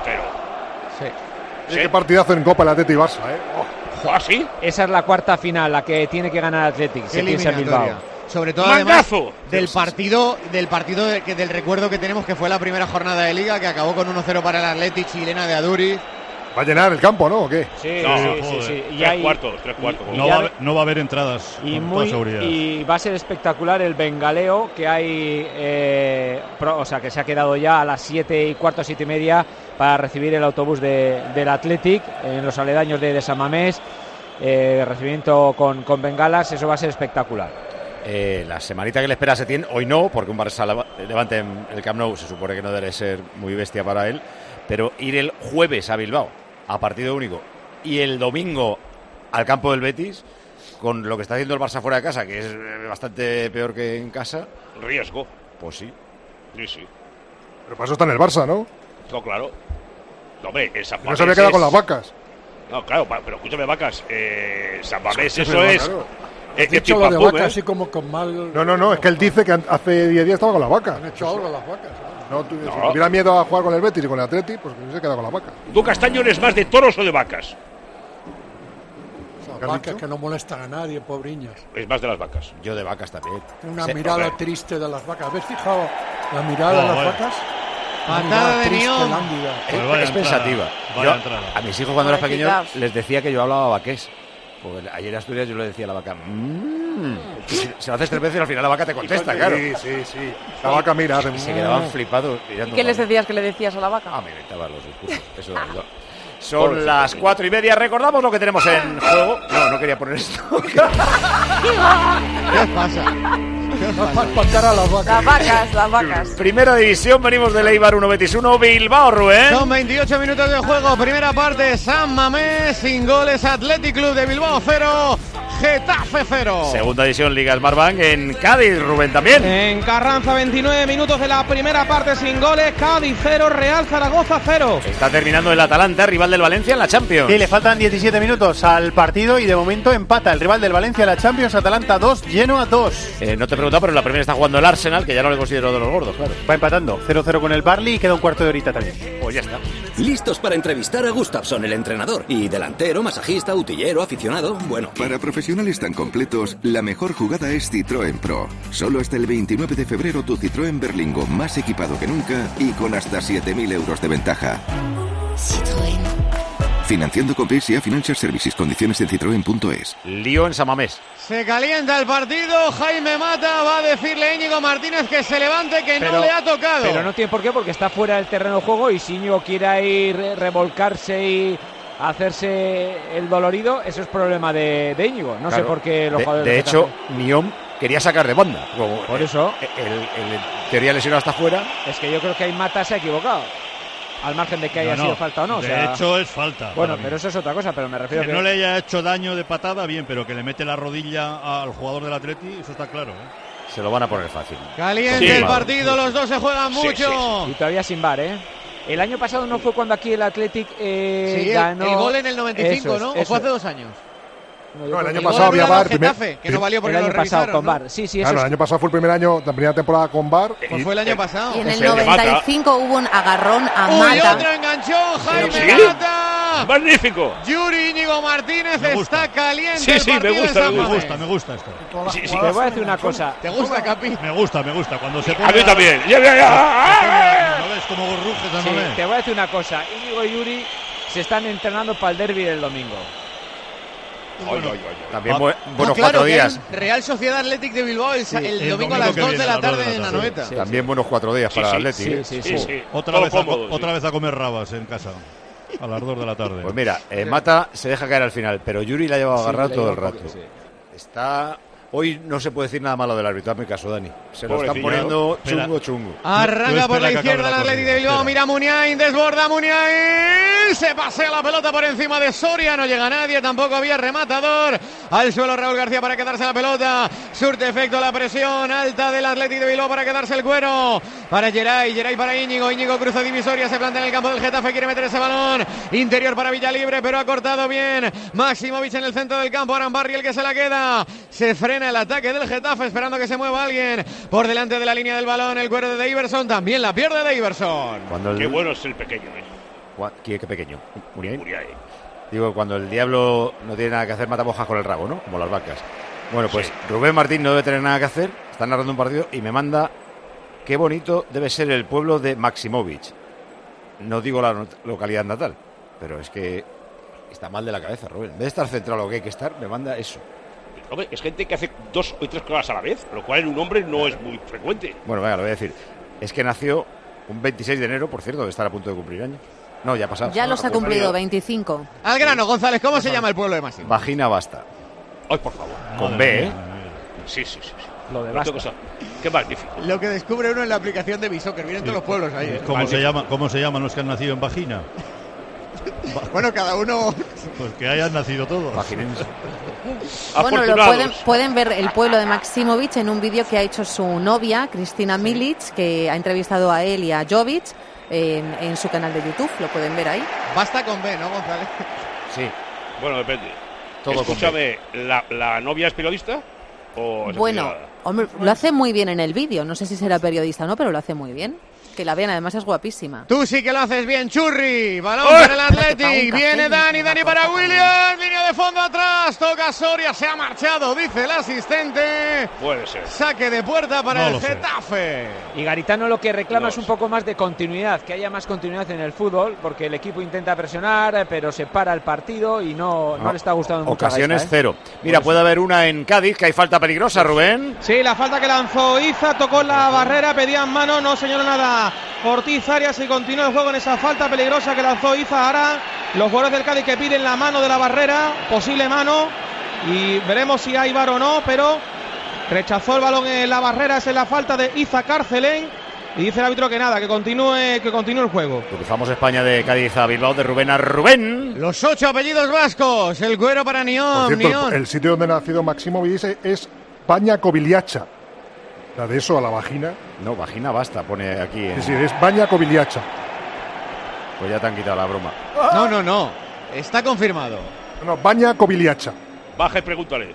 Sí. Qué partidazo en Copa el Athletic Barça, ¿Ah, sí? Esa es la cuarta final, la que tiene que ganar Athletic. Se piensa en Bilbao. Sobre todo además del partido del recuerdo que tenemos, que fue la primera jornada de Liga, que acabó con 1-0 para el Athletic, chilena de Aduriz. ¿Va a llenar el campo, no? ¿O qué? Sí. Y tres cuartos. No va a haber entradas con toda seguridad. Y va a ser espectacular el bengaleo que hay, que se ha quedado ya a las 7:15, 7:30 para recibir el autobús del Athletic en los aledaños de San Mamés. Recibimiento con bengalas, eso va a ser espectacular. La semanita que le espera a Setién, hoy no, porque un Barça Levante en el Camp Nou se supone que no debe ser muy bestia para él, pero ir el jueves a Bilbao a partido único y el domingo al campo del Betis, con lo que está haciendo el Barça fuera de casa, que es bastante peor que en casa. Riesgo. Pues sí. Sí. Pero para eso está en el Barça, ¿no? No, claro. No, hombre, el San No Mamés se había quedado con las vacas. No, claro, pero escúchame, vacas. San Mamés, Sí, eso pero es. claro. Has dicho lo de vacas así como con mal... No, es que él dice que hace 10 días estaba con las vacas. Han hecho algo las vacas. Si tuviera miedo a jugar con el Betis y con el Atleti, pues que se queda con las vacas. ¿Tú, Castaño, eres más de toros o de vacas? Las vacas que no molestan a nadie, pobriñas. Es más de las vacas. Yo de vacas también. Una mirada triste de las vacas. ¿Habéis fijado la mirada de las vacas? Patada de Nión. Es pensativa. Yo, a mis hijos cuando eran pequeños les decía que yo hablaba vaqués. Porque ayer en Asturias yo le decía a la vaca, se lo haces 3 veces y al final la vaca te contesta, claro. Sí. La vaca mira. Y se quedaban flipados mirando. ¿Qué les decías que le decías a la vaca? Me inventaba los discursos. Eso de verdad. Son las 4:30. Recordamos lo que tenemos en juego. No quería poner esto. ¿Qué pasa? Las vacas. Primera división, venimos del Eibar 1, Betis 1, Bilbao, Rubén. Son 28 minutos de juego, primera parte, San Mamés, sin goles, Athletic Club de Bilbao 0, Getafe 0. Segunda división, Liga Smartbank en Cádiz, Rubén también. En Carranza, 29 minutos de la primera parte sin goles, Cádiz 0, Real Zaragoza 0. Está terminando el Atalanta, rival del Valencia en la Champions. Sí, le faltan 17 minutos al partido y de momento empata el rival del Valencia en la Champions, Atalanta 2, Genoa 2. No te he preguntado, pero en la primera está jugando el Arsenal, que ya no le considero de los gordos, claro. Va empatando, 0-0 con el Barley y queda un cuarto de horita también. Pues ya está. Listos para entrevistar a Gustafsson, el entrenador. Y delantero, masajista, utillero, aficionado, bueno. Para profesionales tan completos, la mejor jugada es Citroën Pro. Solo hasta el 29 de febrero tu Citroën Berlingo más equipado que nunca y con hasta 7.000 euros de ventaja. Citroën. Financiando con PSA Financial Services. Condiciones en citroen.es. Lío en San Mamés. Se calienta el partido, Jaime Mata va a decirle a Íñigo Martínez que se levante, que no le ha tocado. Pero no tiene por qué, porque está fuera del terreno de juego y si Íñigo quiere ir, revolcarse y hacerse el dolorido, eso es problema de Íñigo. No sé por qué los jugadores... De hecho, Niom quería sacar de banda. Por eso. El teoría lesionado está fuera. Es que yo creo que ahí Mata se ha equivocado. Al margen de que haya sido falta o no. De hecho, es falta. Bueno, pero eso es otra cosa, pero me refiero que no le haya hecho daño de patada, bien, pero que le mete la rodilla al jugador del Atleti, eso está claro, ¿eh? Se lo van a poner fácil. Caliente el partido, los dos se juegan mucho. Y todavía sin VAR, ¿eh? El año pasado no fue cuando aquí el Athletic ganó... el gol en el 95, ¿no? ¿O fue hace 2 años? No, el año pasado había VAR. Que no valió porque el año lo pasado revisaron, con ¿no? VAR. Sí, eso claro, el año pasado fue el primer año, la primera temporada con VAR. Pues fue el año pasado. Y en el 95 hubo un agarrón a Uy, Mata. otro enganchón, Jaime Mata. ¡Magnífico! Yuri Íñigo Martínez está caliente. Sí, el partido me gusta esto. Te voy a decir una cosa. ¿Te gusta, Capi? Me gusta. Cuando se pone... A mí también. ¿No ves cómo ruges, sí, te voy a decir una cosa. Íñigo y Yuri se están entrenando para el derbi del domingo. También buenos 4 días. Real Sociedad Athletic de Bilbao el domingo a las 2 de la tarde en Anoeta. También buenos 4 días para el Athletic. Sí. Otra vez a comer rabas en casa. A las 2 de la tarde. Pues mira, Mata se deja caer al final, pero Yuri la ha llevado agarrado todo el rato. Está... Hoy no se puede decir nada malo del árbitro, hazme caso, Dani. Se lo están poniendo chungo. Arranca por la izquierda el Athletic de Bilbao, mira Muniain, desborda Muniain, se pasea la pelota por encima de Soria, no llega nadie, tampoco había rematador. Al suelo Raúl García para quedarse la pelota, surte efecto la presión alta del Athletic de Bilbao para quedarse el cuero. Para Geray para Íñigo cruza divisoria, se plantea en el campo del Getafe, quiere meter ese balón. Interior para Villalibre, pero ha cortado bien. Maximovic en el centro del campo, Arambarri el que se la queda. Se frena el ataque del Getafe esperando que se mueva alguien por delante de la línea del balón. El cuero de Deiverson también la pierde Deiverson. Qué bueno es el pequeño, ¿Qué pequeño? Muniain. Digo, cuando el diablo no tiene nada que hacer, mata mojas con el rabo, ¿no? Como las vacas. Bueno, pues Rubén Martín no debe tener nada que hacer, está narrando un partido y me manda qué bonito debe ser el pueblo de Maximovic. No digo la localidad natal, pero es que está mal de la cabeza, Rubén. En vez de estar centrado lo que hay que estar, me manda eso. Hombre, es gente que hace 2 o 3 cosas a la vez, lo cual en un hombre no es muy frecuente. Bueno, venga, lo voy a decir. Es que nació un 26 de enero, por cierto, debe estar a punto de cumplir años. No, ya ha pasado. Ya los ha cumplido, 25. Al grano, González, ¿cómo se llama el pueblo de Máximo? Vagina Basta. Ay, por favor. Con B, ¿eh? Sí. Lo de Basta. Qué magnífico. Lo que descubre uno en la aplicación de Bisoccer. Vienen todos los pueblos ahí. ¿Cómo se llaman los que han nacido en vagina? Bueno, cada uno... Pues que hayan nacido todos. Bueno, pueden ver el pueblo de Maximovic en un vídeo que ha hecho su novia, Cristina Milic, que ha entrevistado a él y a Jovic en su canal de YouTube. Lo pueden ver ahí. Basta con B, ¿no, González? Sí. Bueno, depende. Todo escúchame, ¿la novia es periodista? ¿O bueno, hombre, lo hace muy bien en el vídeo. No sé si será periodista o no, pero lo hace muy bien. Que la vean, además es guapísima. Tú sí que lo haces bien, Churri. Balón para el Athletic. Viene Dani para Williams. Línea de fondo atrás. Toca Soria. Se ha marchado, dice el asistente. Puede ser. Saque de puerta para el Getafe. Y Garitano lo que reclama es un poco más de continuidad. Que haya más continuidad en el fútbol. Porque el equipo intenta presionar, pero se para el partido y no le está gustando mucho. Ocasiones cero. Mira, puede haber una en Cádiz, que hay falta peligrosa, Rubén. Sí, la falta que lanzó Iza. Tocó la barrera, pedían mano. No señaló nada Ortiz Arias y continúa el juego en esa falta peligrosa que lanzó Iza. Ahora los jugadores del Cádiz que piden la mano de la barrera, posible mano, y veremos si hay VAR o no, pero rechazó el balón en la barrera. Es en la falta de Iza Carcelén y dice el árbitro que nada, que continúe el juego. Cruzamos España de Cádiz a Bilbao, de Rubén a Rubén. Los 8 apellidos vascos, el cuero para Nión. Por cierto, el sitio donde ha nacido Maximovic es Baña Kobiliacha. La de eso a la vagina. No, vagina basta, pone aquí. Sí, es Baña Kobiliacha. Pues ya te han quitado la broma. No. Está confirmado. No, Baña Kobiliacha. Baja y pregúntale.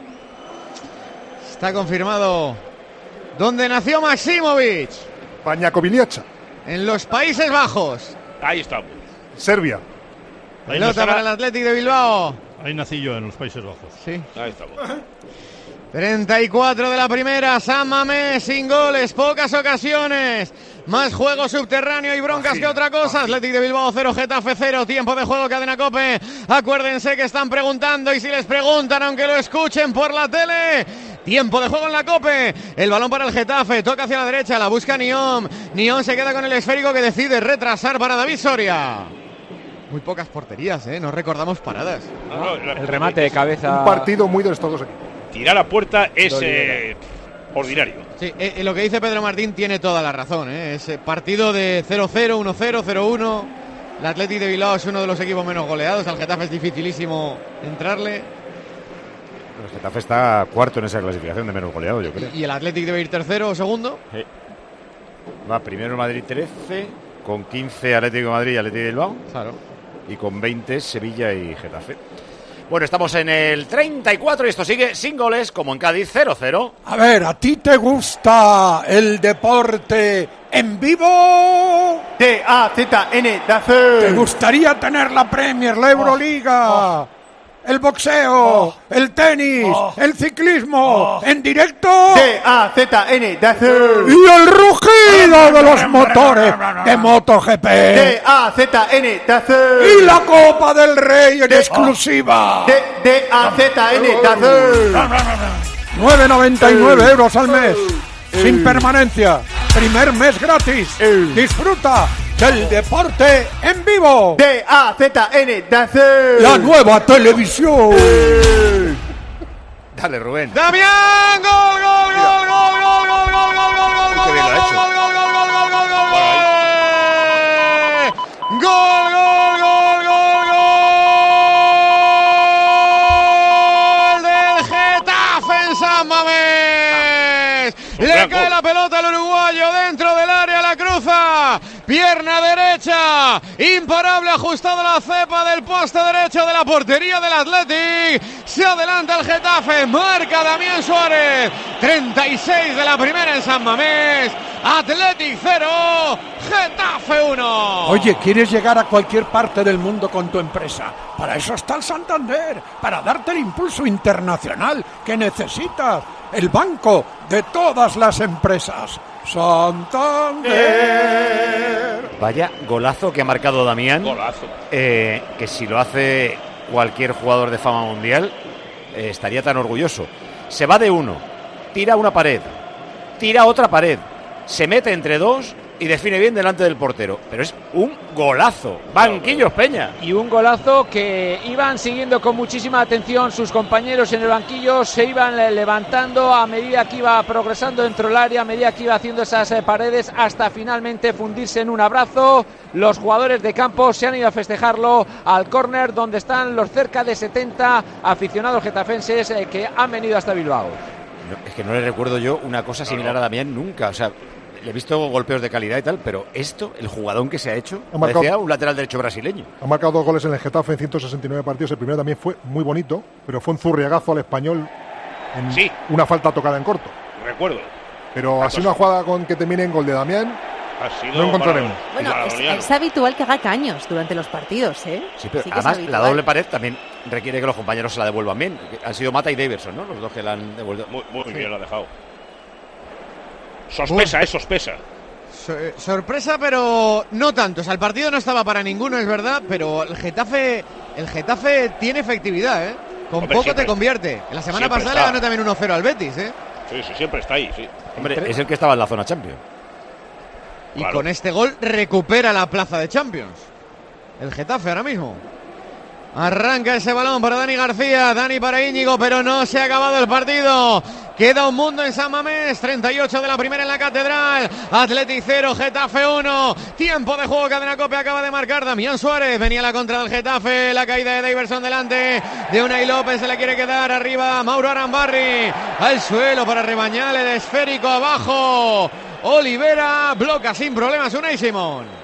Está confirmado. ¿Dónde nació Maximovic? Baña Kobiliacha. En los Países Bajos. Ahí estamos. Serbia. Pelota para el Athletic de Bilbao. Ahí nací yo, en los Países Bajos. Sí. Ahí estamos. 34 de la primera, San Mamés sin goles, pocas ocasiones, más juego subterráneo y broncas que otra cosa. Athletic de Bilbao 0, Getafe 0, tiempo de juego, Cadena COPE. Acuérdense que están preguntando y si les preguntan, aunque lo escuchen por la tele, tiempo de juego en la COPE. El balón para el Getafe, toca hacia la derecha, la busca Nión. Nión se queda con el esférico que decide retrasar para David Soria. Muy pocas porterías, no recordamos paradas. El remate de cabeza. Un partido muy de estos dos equipos. Tirar a puerta es ordinario. Sí, lo que dice Pedro Martín tiene toda la razón. Es partido de 0-0, 1-0, 0-1. El Athletic de Bilbao es uno de los equipos menos goleados. Al Getafe es dificilísimo entrarle. El Getafe está cuarto en esa clasificación de menos goleado, yo creo. ¿Y el Athletic debe ir tercero o segundo? Sí. Va primero el Madrid 13, con 15 Atlético de Madrid y Athletic de Bilbao. Claro. Y con 20 Sevilla y Getafe. Bueno, estamos en el 34 y esto sigue sin goles, como en Cádiz, 0-0. A ver, ¿a ti te gusta el deporte en vivo? D-A-Z-N, ¿Te gustaría tener la Premier, la Euroliga, el boxeo, el tenis, el ciclismo, en directo? D-A-Z-N, y el rugido de los motores de MotoGP. D-A-Z-N, y la Copa del Rey en exclusiva. D-A-Z-N, 9,99 euros al mes, sin permanencia, primer mes gratis. Disfruta del deporte en vivo. D-A-Z-N, la nueva televisión. Dale, Rubén. ¡Damián! ¡Gol, gol, gol, gol, gol, gol, gol, gol, gol, gol! Qué bien lo ha hecho. ¡Gol, gol, gol, gol, gol, gol, gol! ¡Gol, gol, gol, gol, gol! ¡Del Getafe en San Mamés! Le cae la pelota al uruguayo dentro del área, la cruza. Pierna derecha, imparable, ajustado la cepa del poste derecho de la portería del Athletic. Se adelanta el Getafe, marca Damián Suárez. 36 de la primera en San Mamés. Athletic 0, Getafe 1. Oye, ¿quieres llegar a cualquier parte del mundo con tu empresa? Para eso está el Santander, para darte el impulso internacional que necesitas. El banco de todas las empresas. Santander. Vaya golazo que ha marcado Damián. Golazo. Que si lo hace cualquier jugador de fama mundial, estaría tan orgulloso. Se va de uno, tira una pared, tira otra pared, se mete entre dos y define bien delante del portero. Pero es un golazo. Banquillos Peña. Y un golazo que iban siguiendo con muchísima atención sus compañeros en el banquillo, se iban levantando a medida que iba progresando dentro del área, a medida que iba haciendo esas paredes, hasta finalmente fundirse en un abrazo. Los jugadores de campo se han ido a festejarlo al córner, donde están los cerca de 70 aficionados getafenses que han venido hasta Bilbao. No, es que no le recuerdo yo una cosa similar a Damián nunca. O sea, le he visto golpeos de calidad y tal, pero esto, el jugadón que se ha hecho, parecía un lateral derecho brasileño. Ha marcado 2 goles en el Getafe en 169 partidos. El primero también fue muy bonito, pero fue un zurriagazo al Español en una falta tocada en corto. Recuerdo. Pero así una jugada con que termine en gol de Damián, no encontraremos. Bueno, es habitual que haga caños durante los partidos, ¿eh? Sí, pero además la doble pared también requiere que los compañeros se la devuelvan bien. Han sido Mata y Daverson, ¿no? Los dos que la han devuelto. Muy bien lo ha dejado. Sospesa, sospesa. Sorpresa, pero no tanto. O sea, el partido no estaba para ninguno, es verdad, pero el Getafe tiene efectividad, ¿eh? Con Hombre, poco siempre te convierte. La semana pasada le ganó también 1-0 al Betis, ¿eh? Sí, siempre está ahí, sí. Hombre, es el que estaba en la zona Champions. Y con este gol recupera la plaza de Champions. El Getafe ahora mismo. Arranca ese balón para Dani García, Dani para Íñigo, pero no se ha acabado el partido. Queda un mundo en San Mamés, 38 de la primera en la Catedral. Athletic 0, Getafe 1. Tiempo de juego, Cadena Cope acaba de marcar Damián Suárez. Venía la contra del Getafe, la caída de Daverson delante de Unai López, se la quiere quedar arriba Mauro Arambarri. Al suelo para Rebañal, el esférico abajo. Olivera bloca sin problemas Unai Simón.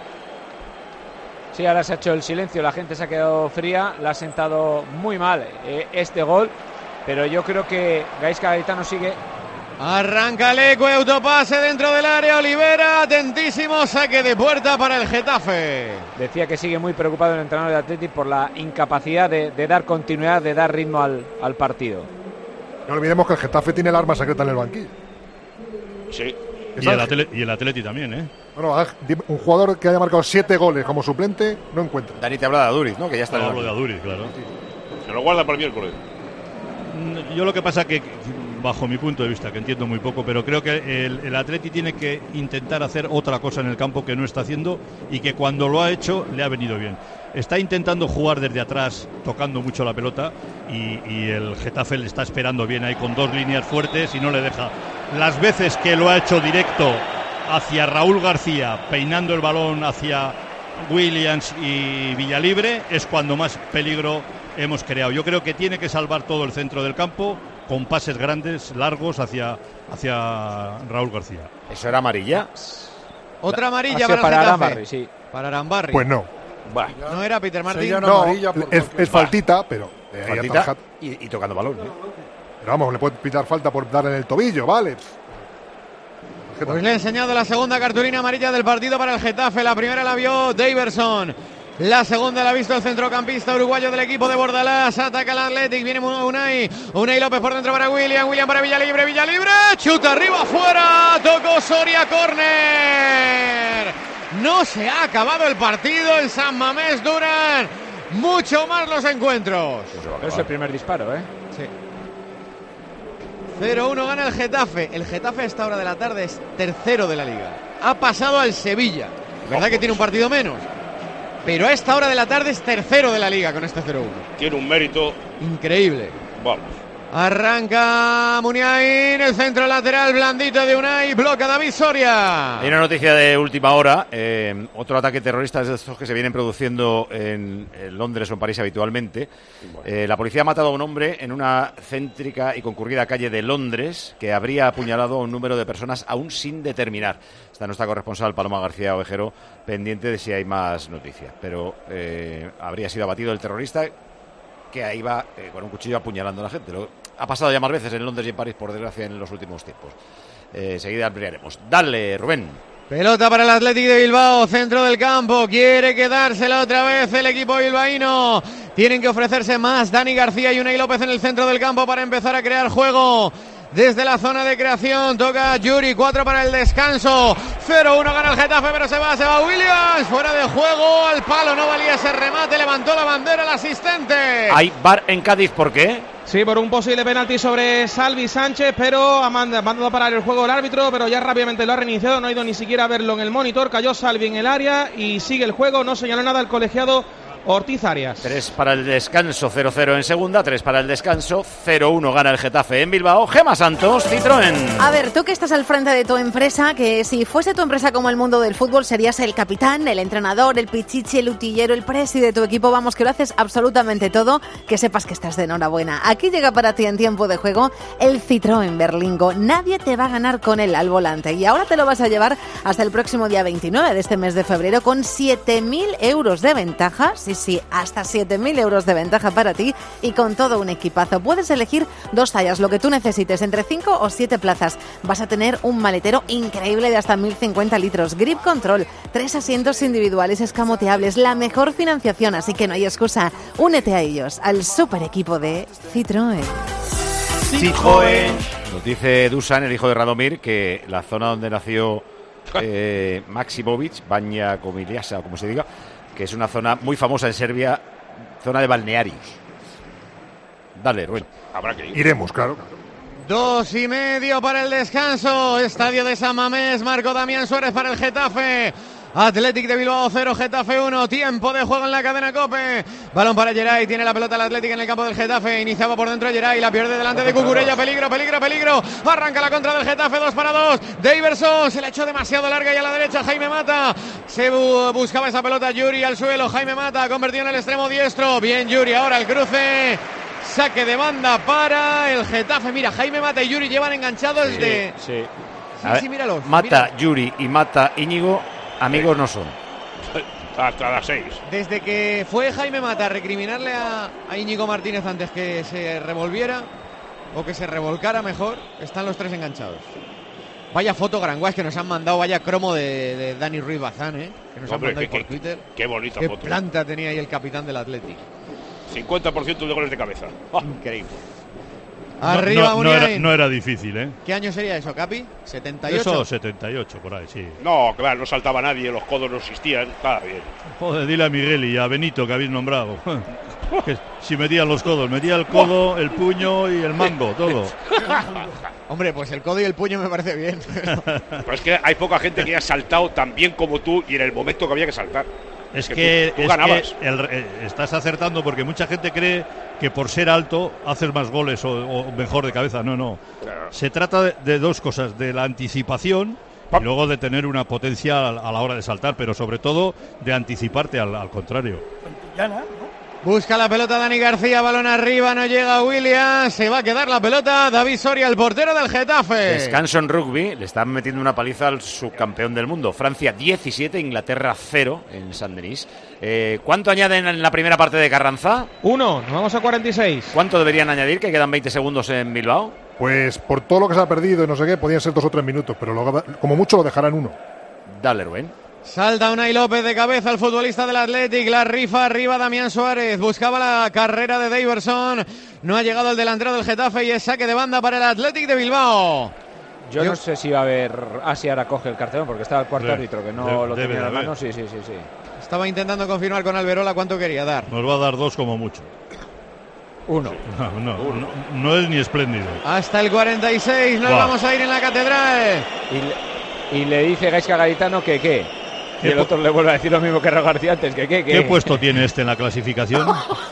Sí, ahora se ha hecho el silencio, la gente se ha quedado fría, la ha sentado muy mal este gol, pero yo creo que Gaizka Garitano sigue. Arranca Leque, autopase dentro del área, Olivera, atentísimo, saque de puerta para el Getafe. Decía que sigue muy preocupado el entrenador de Athletic por la incapacidad de dar continuidad, de dar ritmo al partido. No olvidemos que el Getafe tiene el arma secreta en el banquillo. Sí. Y el Atleti también, ¿eh? Bueno, un jugador que haya marcado 7 goles como suplente no encuentra. Dani te habla de Aduriz, ¿no? Que ya está en el hablo de Aduriz, claro. Se lo guarda para el miércoles. Yo lo que pasa que, bajo mi punto de vista, que entiendo muy poco, pero creo que el Atleti tiene que intentar hacer otra cosa en el campo que no está haciendo y que cuando lo ha hecho le ha venido bien. Está intentando jugar desde atrás, tocando mucho la pelota y el Getafe le está esperando bien ahí con 2 líneas fuertes y no le deja. Las veces que lo ha hecho directo hacia Raúl García, peinando el balón hacia Williams y Villalibre, es cuando más peligro hemos creado. Yo creo que tiene que salvar todo el centro del campo con pases grandes, largos hacia Raúl García. ¿Eso era amarilla? Otra amarilla para Getafe. Arambarri, sí. Para Arambarri. Pues no. No era Peter Martín. No, es faltita, pero faltita y tocando balón. ¿Sí? Pero vamos, le puede pitar falta por dar en el tobillo, vale. Pues le he enseñado la segunda cartulina amarilla del partido para el Getafe. La primera la vio Daverson. La segunda la ha visto el centrocampista uruguayo del equipo de Bordalás. Ataca el Athletic, viene Unai López por dentro para William para Villalibre, chuta arriba, afuera, tocó Soria, córner. No se ha acabado el partido en San Mamés, duran mucho más los encuentros. Es el primer disparo, ¿eh? Sí. 0-1 gana el Getafe. El Getafe a esta hora de la tarde es tercero de la Liga. Ha pasado al Sevilla. Verdad que tiene un partido menos, pero a esta hora de la tarde es tercero de la Liga con este 0-1. Tiene un mérito increíble. Vamos. Arranca Muniain, el centro lateral blandito de Unai, bloca David Soria. Hay una noticia de última hora, otro ataque terrorista de estos que se vienen produciendo en Londres o en París habitualmente. La policía ha matado a un hombre en una céntrica y concurrida calle de Londres que habría apuñalado a un número de personas aún sin determinar. Está nuestra corresponsal Paloma García Ovejero pendiente de si hay más noticias, pero habría sido abatido el terrorista que iba con un cuchillo apuñalando a la gente. Ha pasado ya más veces en Londres y en París, por desgracia, en los últimos tiempos. Seguida ampliaremos. Dale, Rubén. Pelota para el Athletic de Bilbao, centro del campo, quiere quedársela otra vez el equipo bilbaíno. Tienen que ofrecerse más Dani García y Unai López en el centro del campo para empezar a crear juego. desde la zona de creación. Toca Yuri, 4 para el descanso. 0-1 gana el Getafe, pero se va Williams. Fuera de juego, al palo, no valía ese remate. Levantó la bandera el asistente. Hay VAR en Cádiz, ¿por qué? Sí, por un posible penalti sobre Salvi Sánchez, pero ha mandado a parar el juego el árbitro, pero ya rápidamente lo ha reiniciado, no ha ido ni siquiera a verlo en el monitor. Cayó Salvi en el área y sigue el juego, no señaló nada el colegiado Ortiz Arias. 3 para el descanso, 0-0 en segunda, 3 para el descanso, 0-1 gana el Getafe en Bilbao. Gema Santos, Citroën. A ver, tú que estás al frente de tu empresa, que si fuese tu empresa como el mundo del fútbol, serías el capitán, el entrenador, el pichichi, el utillero, el presi de tu equipo, vamos, que lo haces absolutamente todo, que sepas que estás de enhorabuena. Aquí llega para ti en tiempo de juego el Citroën Berlingo. Nadie te va a ganar con él al volante y ahora te lo vas a llevar hasta el próximo día 29 de este mes de febrero con 7.000 euros de ventaja. Sí, hasta 7.000 euros de ventaja para ti y con todo un equipazo. Puedes elegir 2 tallas, lo que tú necesites, entre 5 o 7 plazas. Vas a tener un maletero increíble de hasta 1.050 litros, grip control, 3 asientos individuales escamoteables, la mejor financiación, así que no hay excusa. Únete a ellos, al super equipo de Citroën. Citroën. Nos dice Dusan, el hijo de Radomir, que la zona donde nació Maximovic, Banja Komiliasa, o como se diga, que es una zona muy famosa en Serbia, zona de balnearios. Dale, Rubén. Habrá que ir. Iremos, claro. 2:30 para el descanso. Estadio de San Mamés. Marcó Damián Suárez para el Getafe. Athletic de Bilbao 0, Getafe 1. Tiempo de juego en la cadena COPE. Balón para Geray. Tiene la pelota el Athletic en el campo del Getafe. Iniciaba por dentro Geray. La pierde delante de Cucurella. Peligro. Arranca la contra del Getafe. 2-2. Daverson se la echó demasiado larga y a la derecha Jaime Mata. Se buscaba esa pelota Yuri al suelo. Jaime Mata convertido en el extremo diestro. Bien Yuri. Ahora el cruce. Saque de banda para el Getafe. Mira, Jaime Mata y Yuri llevan enganchados desde... Sí, míralos. Mata Yuri y Mata Íñigo. Amigos no son. Hasta las 6. Desde que fue Jaime Mata a recriminarle a Íñigo Martínez antes que se revolviera, o que se revolcara mejor, están los 3 enganchados. Vaya foto Granguas que nos han mandado, vaya cromo de Dani Ruiz Bazán, que nos han mandado por Twitter. Qué bonita qué foto. Qué planta tenía ahí el capitán del Athletic. 50% de goles de cabeza. Increíble. Arriba no era difícil, ¿eh? ¿Qué año sería eso, Capi? ¿78? Eso, 78, por ahí, sí. No, claro, no saltaba nadie, los codos no existían, estaba bien. Joder, dile a Miguel y a Benito que habéis nombrado. Que si metían los codos, metía el codo, el puño y el mango, todo. Hombre, pues el codo y el puño me parece bien. Pero es que hay poca gente que haya saltado tan bien como tú y en el momento que había que saltar. Es que, tú ganabas. Estás acertando porque mucha gente cree que por ser alto haces más goles o mejor de cabeza. No. Claro. Se trata de 2 cosas, de la anticipación y luego de tener una potencia a la hora de saltar, pero sobre todo de anticiparte al contrario. Busca la pelota Dani García, balón arriba, no llega Williams, se va a quedar la pelota David Soria, el portero del Getafe. Descanso en rugby, le están metiendo una paliza al subcampeón del mundo. Francia 17, Inglaterra 0 en Saint-Denis. ¿Cuánto añaden en la primera parte de Carranza? 1, nos vamos a 46. ¿Cuánto deberían añadir, que quedan 20 segundos en Bilbao? Pues por todo lo que se ha perdido y no sé qué, podían ser 2 o 3 minutos, pero como mucho lo dejarán 1. Dale, Rubén. Salta Unai López de cabeza, el futbolista del Athletic, la rifa arriba Damián Suárez, buscaba la carrera de Daverson, no ha llegado el delantero del Getafe y es saque de banda para el Athletic de Bilbao. Yo no sé si va a haber... si ahora coge el cartelón, porque estaba el cuarto árbitro, que no lo tenía en la mano. Sí. Estaba intentando confirmar con Alberola cuánto quería dar. Nos va a dar 2 como mucho. 1. No es ni espléndido. Hasta el 46, nos vamos a ir en la catedral. Y le dice Gaisca Garitano que qué. Y el otro le vuelve a decir lo mismo que Raúl García antes. ¿Qué puesto tiene este en la clasificación?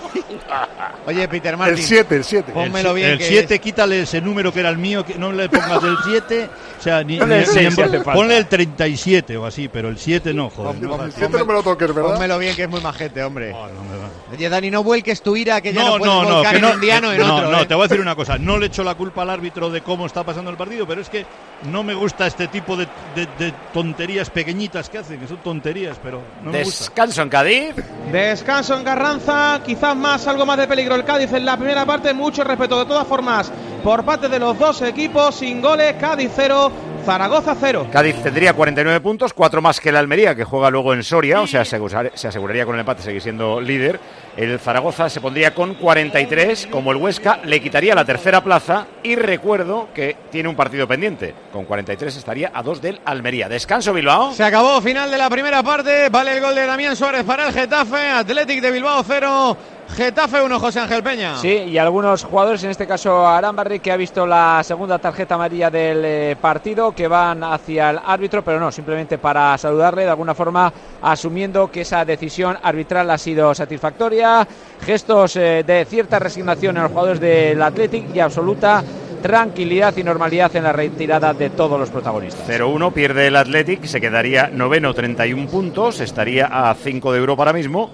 Oye, Peter Martin. El 7. Pónmelo bien. El 7, quítale ese número que era el mío, que no le pongas el 7. O sea, ponle el 37 o así, pero el 7 no, joder. El 7 no me lo toques, ¿verdad? Pónmelo bien, que es muy majete, hombre. No me va. Oye, Dani, no vuelques tu ira, que ya no puedes volcar en un diano en otro. No, te voy a decir una cosa. No le echo la culpa al árbitro de cómo está pasando el partido, pero es que no me gusta este tipo de tonterías pequeñitas que hacen, que son tonterías, pero no me gusta. Descanso en Cádiz. Descanso en Carranza, quizás algo más de peligro el Cádiz en la primera parte, mucho respeto de todas formas por parte de los 2 equipos, sin goles, Cádiz 0, Zaragoza 0. Cádiz tendría 49 puntos, 4 más que el Almería, que juega luego en Soria, o sea, se aseguraría con el empate seguir siendo líder. El Zaragoza se pondría con 43, como el Huesca, le quitaría la tercera plaza y recuerdo que tiene un partido pendiente. Con 43 estaría a 2 del Almería. Descanso, Bilbao. Se acabó, final de la primera parte, vale el gol de Damián Suárez para el Getafe, Athletic de Bilbao 0, Getafe 1, José Ángel Peña. Sí, y algunos jugadores, en este caso Arambarri, que ha visto la segunda tarjeta amarilla del partido, que van hacia el árbitro, pero no, simplemente para saludarle, de alguna forma asumiendo que esa decisión arbitral ha sido satisfactoria. Gestos de cierta resignación en los jugadores del Athletic y absoluta tranquilidad y normalidad en la retirada de todos los protagonistas. 0-1, pierde el Athletic, se quedaría noveno, 31 puntos, estaría a 5 de Europa ahora mismo.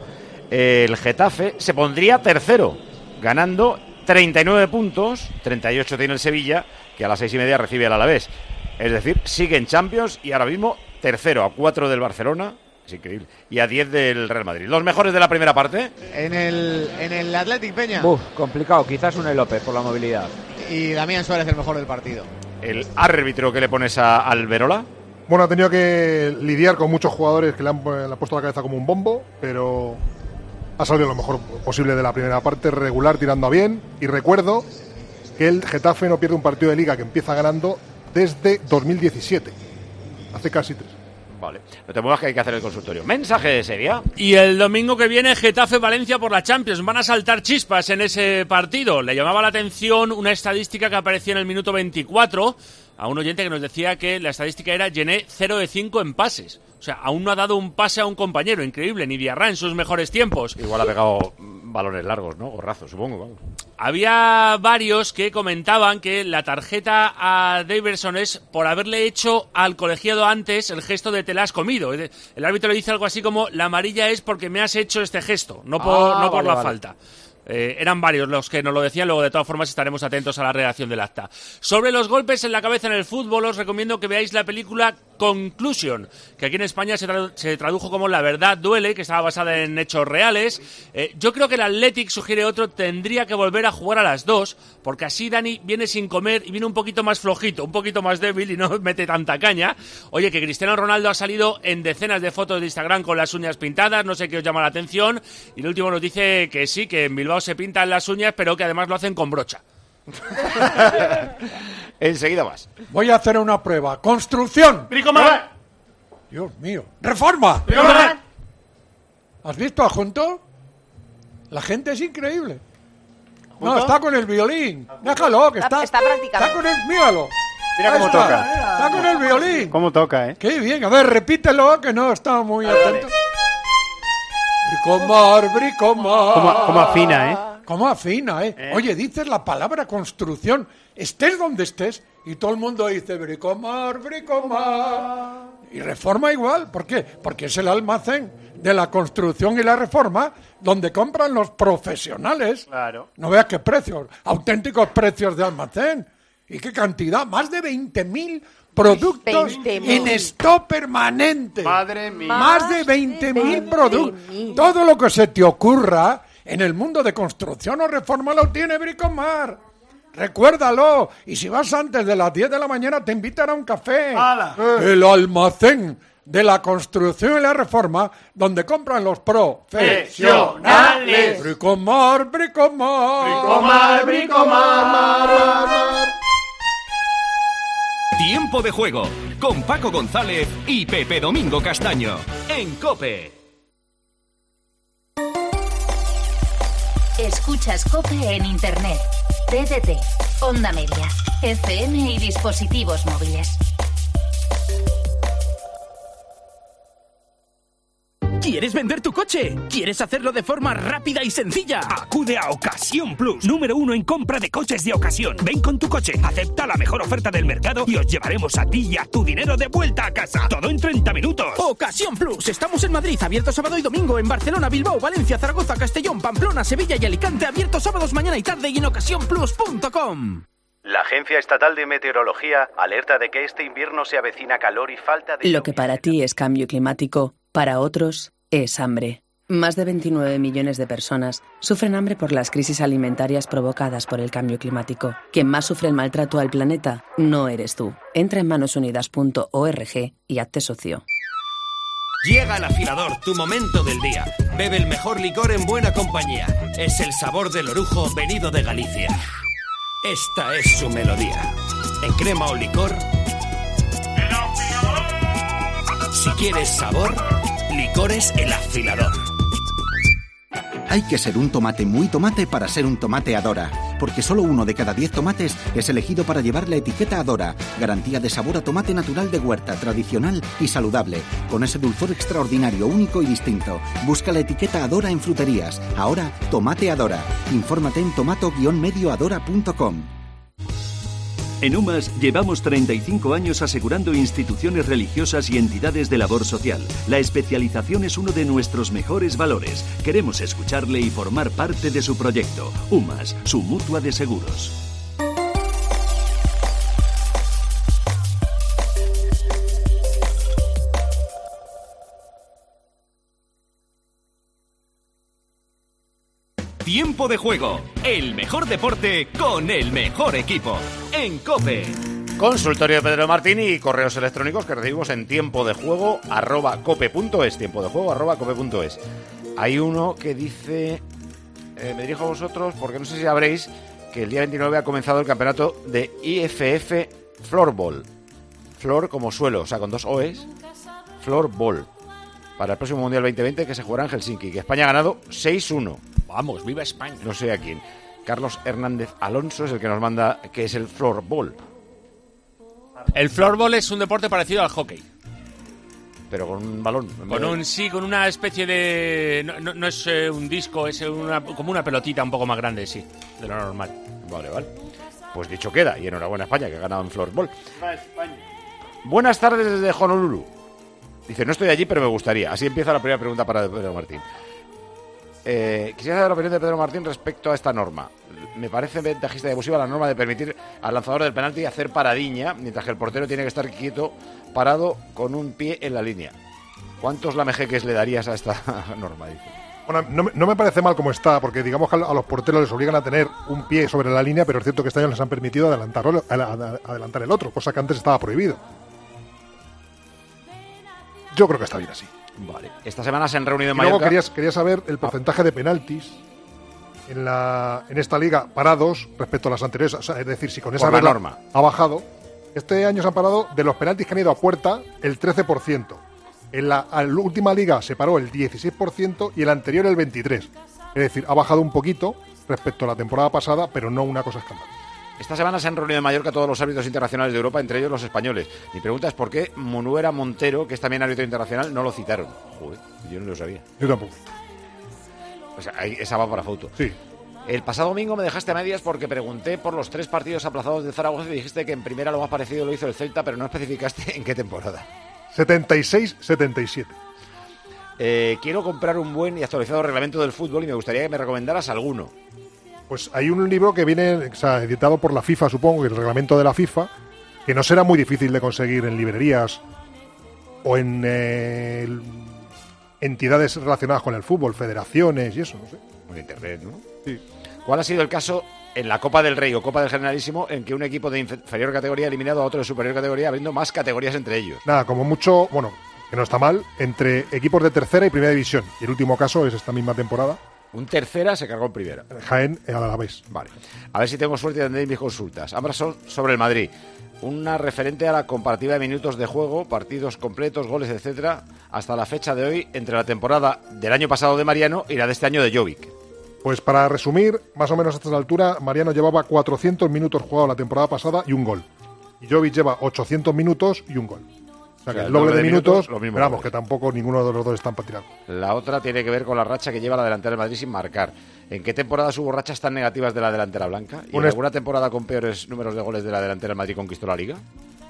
El Getafe se pondría tercero, ganando 39 puntos, 38 tiene el Sevilla, que a las 6:30 recibe al Alavés. Es decir, sigue en Champions y ahora mismo tercero, a 4 del Barcelona, es increíble, y a 10 del Real Madrid. Los mejores de la primera parte. En el Athletic, Peña. Complicado, quizás Unai López por la movilidad. Y Damián Suárez el mejor del partido. El árbitro que le pones a Alberola. Bueno, ha tenido que lidiar con muchos jugadores que le han puesto la cabeza como un bombo, pero ha salido lo mejor posible de la primera parte, regular, tirando a bien. Y recuerdo que el Getafe no pierde un partido de Liga que empieza ganando desde 2017. Hace casi 3. Vale, no te muevas que hay que hacer el consultorio. Mensaje de Sevilla. Y el domingo que viene Getafe-Valencia por la Champions. Van a saltar chispas en ese partido. Le llamaba la atención una estadística que aparecía en el minuto 24 a un oyente que nos decía que la estadística era Gené 0 de 5 en pases. O sea, aún no ha dado un pase a un compañero. Increíble, ni Diarra en sus mejores tiempos. Igual ha pegado balones largos, ¿no? Gorrazos, supongo. Vamos. Había varios que comentaban que la tarjeta a Daverson es por haberle hecho al colegiado antes el gesto de te la has comido. El árbitro le dice algo así como la amarilla es porque me has hecho este gesto, no por la falta. Eran varios los que nos lo decían, luego de todas formas estaremos atentos a la redacción del acta. Sobre los golpes en la cabeza en el fútbol, os recomiendo que veáis la película Conclusion, que aquí en España se tradujo como La verdad duele, que estaba basada en hechos reales. Yo creo que el Athletic, sugiere otro, tendría que volver a jugar a las 2, porque así Dani viene sin comer y viene un poquito más flojito, un poquito más débil y no mete tanta caña. Oye, que Cristiano Ronaldo ha salido en decenas de fotos de Instagram con las uñas pintadas, no sé qué os llama la atención, y el último nos dice que sí, que en Bilbao se pintan las uñas, pero que además lo hacen con brocha. Enseguida más. Voy a hacer una prueba. Construcción. Bricomar. Dios mío. Reforma. Bricomar. ¿Has visto a Junto? La gente es increíble. ¿Junto? No, está con el violín. Déjalo, que está practicando. Está con el... Míralo. Mira cómo toca. Está con el violín. Cómo toca, Qué bien. A ver, repítelo, que no estaba muy atento. Bricomar, bricomar. Cómo afina, ¿Cómo afina, Oye, dices la palabra construcción, estés donde estés, y todo el mundo dice bricomar, bricomar. Y Reforma igual. ¿Por qué? Porque es el almacén de la construcción y la reforma donde compran los profesionales. Claro. No veas qué precios, auténticos precios de almacén. ¿Y qué cantidad? Más de 20.000 productos 20.000. en stock permanente. Madre mía. Más de 20.000 productos. Todo lo que se te ocurra en el mundo de construcción o reforma lo tiene Bricomar. Recuérdalo. Y si vas antes de las 10 de la mañana te invitan a un café. ¡Hala! El almacén de la construcción y la reforma donde compran los profesionales. Bricomar, Bricomar. Bricomar, Bricomar. Tiempo de juego con Paco González y Pepe Domingo Castaño en COPE. Escuchas COPE en Internet, TDT, Onda Media, FM y dispositivos móviles. ¿Quieres vender tu coche? ¿Quieres hacerlo de forma rápida y sencilla? Acude a Ocasión Plus, número 1 en compra de coches de ocasión. Ven con tu coche, acepta la mejor oferta del mercado y os llevaremos a ti y a tu dinero de vuelta a casa. Todo en 30 minutos. Ocasión Plus. Estamos en Madrid, abierto sábado y domingo. En Barcelona, Bilbao, Valencia, Zaragoza, Castellón, Pamplona, Sevilla y Alicante. Abierto sábados, mañana y tarde y en ocasiónplus.com. La Agencia Estatal de Meteorología alerta de que este invierno se avecina calor y falta de... Lo que para ti es cambio climático, para otros es hambre. Más de 29 millones de personas sufren hambre por las crisis alimentarias provocadas por el cambio climático. Quien más sufre el maltrato al planeta no eres tú. Entra en manosunidas.org y hazte socio. Llega el afilador, tu momento del día. Bebe el mejor licor en buena compañía. Es el sabor del orujo venido de Galicia. Esta es su melodía. En crema o licor. Si quieres sabor, Licores El Afilador. Hay que ser un tomate muy tomate para ser un tomate Adora, porque solo 1 de cada 10 tomates es elegido para llevar la etiqueta Adora, garantía de sabor a tomate natural de huerta, tradicional y saludable, con ese dulzor extraordinario, único y distinto. Busca la etiqueta Adora en fruterías. Ahora, tomate Adora. Infórmate en tomato-medioadora.com. En UMAS llevamos 35 años asegurando instituciones religiosas y entidades de labor social. La especialización es uno de nuestros mejores valores. Queremos escucharle y formar parte de su proyecto. UMAS, su mutua de seguros. Tiempo de juego, el mejor deporte con el mejor equipo. En COPE. Consultorio de Pedro Martín y correos electrónicos que recibimos en tiempodejuego@cope.es. Tiempodejuego@cope.es. Hay uno que dice, me dirijo a vosotros porque no sé si sabréis que el día 29 ha comenzado el campeonato de IFF Floorball. Floor como suelo, o sea, con 2 O's. Floorball. Para el próximo Mundial 2020 que se jugará en Helsinki. Que España ha ganado 6-1. Vamos, viva España. No sé a quién. Carlos Hernández Alonso es el que nos manda que es el floorball. El floorball es un deporte parecido al hockey. Pero con un balón. Con una especie de... No es un disco, es como una pelotita un poco más grande, sí, de lo normal. Vale. Pues dicho queda, y enhorabuena a España, que ha ganado en floorball. Buenas tardes desde Honolulu. Dice, no estoy allí, pero me gustaría. Así empieza la primera pregunta para Pedro Martín. Quisiera saber la opinión de Pedro Martín respecto a esta norma. Me parece ventajista y abusiva la norma de permitir al lanzador del penalti hacer paradiña, mientras que el portero tiene que estar quieto, parado, con un pie en la línea. ¿Cuántos lamejeques le darías a esta norma? Dice. Bueno, no me parece mal como está, porque digamos que a los porteros les obligan a tener un pie sobre la línea, pero es cierto que este año les han permitido adelantar el otro, cosa que antes estaba prohibido. Yo creo que está bien así. Vale. Esta semana se han reunido en Mallorca. Y Mallorca. Luego quería saber el porcentaje de penaltis en esta liga parados respecto a las anteriores. O sea, es decir, si con esa regla norma ha bajado. Este año se han parado de los penaltis que han ido a puerta el 13%. En la última liga se paró el 16% y el anterior el 23%. Es decir, ha bajado un poquito respecto a la temporada pasada, pero no una cosa escandalosa. Esta semana se han reunido en Mallorca todos los árbitros internacionales de Europa, entre ellos los españoles. Mi pregunta es por qué Munuera Montero, que es también árbitro internacional, no lo citaron. Joder, yo no lo sabía. Yo tampoco. Pues ahí, esa va para foto. Sí. El pasado domingo me dejaste a medias porque pregunté por los 3 partidos aplazados de Zaragoza y dijiste que en primera lo más parecido lo hizo el Celta, pero no especificaste en qué temporada. 76-77. Quiero comprar un buen y actualizado reglamento del fútbol y me gustaría que me recomendaras alguno. Pues hay un libro que viene, o sea, editado por la FIFA, supongo, que es el reglamento de la FIFA, que no será muy difícil de conseguir en librerías o en entidades relacionadas con el fútbol, federaciones y eso, no sé. En internet, ¿no? Sí. ¿Cuál ha sido el caso en la Copa del Rey o Copa del Generalísimo en que un equipo de inferior categoría ha eliminado a otro de superior categoría, habiendo más categorías entre ellos? Nada, como mucho, bueno, que no está mal, entre equipos de tercera y primera división. Y el último caso es esta misma temporada. Un tercera se cargó en primera. Jaén al Alavés. Vale. A ver si tengo suerte de entender mis consultas. Ambas son sobre el Madrid. Una referente a la comparativa de minutos de juego, partidos completos, goles, etcétera, hasta la fecha de hoy entre la temporada del año pasado de Mariano y la de este año de Jovic. Pues para resumir, más o menos a esta altura, Mariano llevaba 400 minutos jugados la temporada pasada y un gol. Y Jovic lleva 800 minutos y un gol. O sea, que el doble de minutos, lo mismo, pero vamos, que tampoco ninguno de los dos están para tirar. La otra tiene que ver con la racha que lleva la delantera del Madrid sin marcar. ¿En qué temporadas hubo rachas tan negativas de la delantera blanca? ¿Y en alguna temporada con peores números de goles de la delantera el Madrid conquistó la Liga?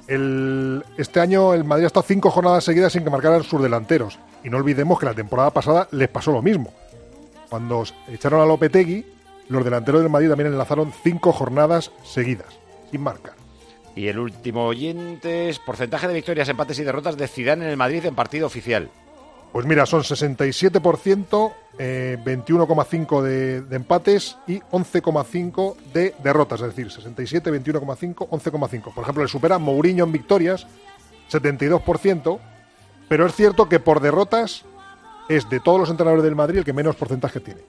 Este año el Madrid ha estado 5 jornadas seguidas sin que marcaran sus delanteros. Y no olvidemos que la temporada pasada les pasó lo mismo. Cuando echaron a Lopetegui, los delanteros del Madrid también enlazaron 5 jornadas seguidas, sin marcar. Y el último oyente es porcentaje de victorias, empates y derrotas de Zidane en el Madrid en partido oficial. Pues mira, son 67%, 21,5% de empates y 11,5% de derrotas. Es decir, 67, 21,5%, 11,5%. Por ejemplo, le supera Mourinho en victorias, 72%, pero es cierto que por derrotas es de todos los entrenadores del Madrid el que menos porcentaje tiene.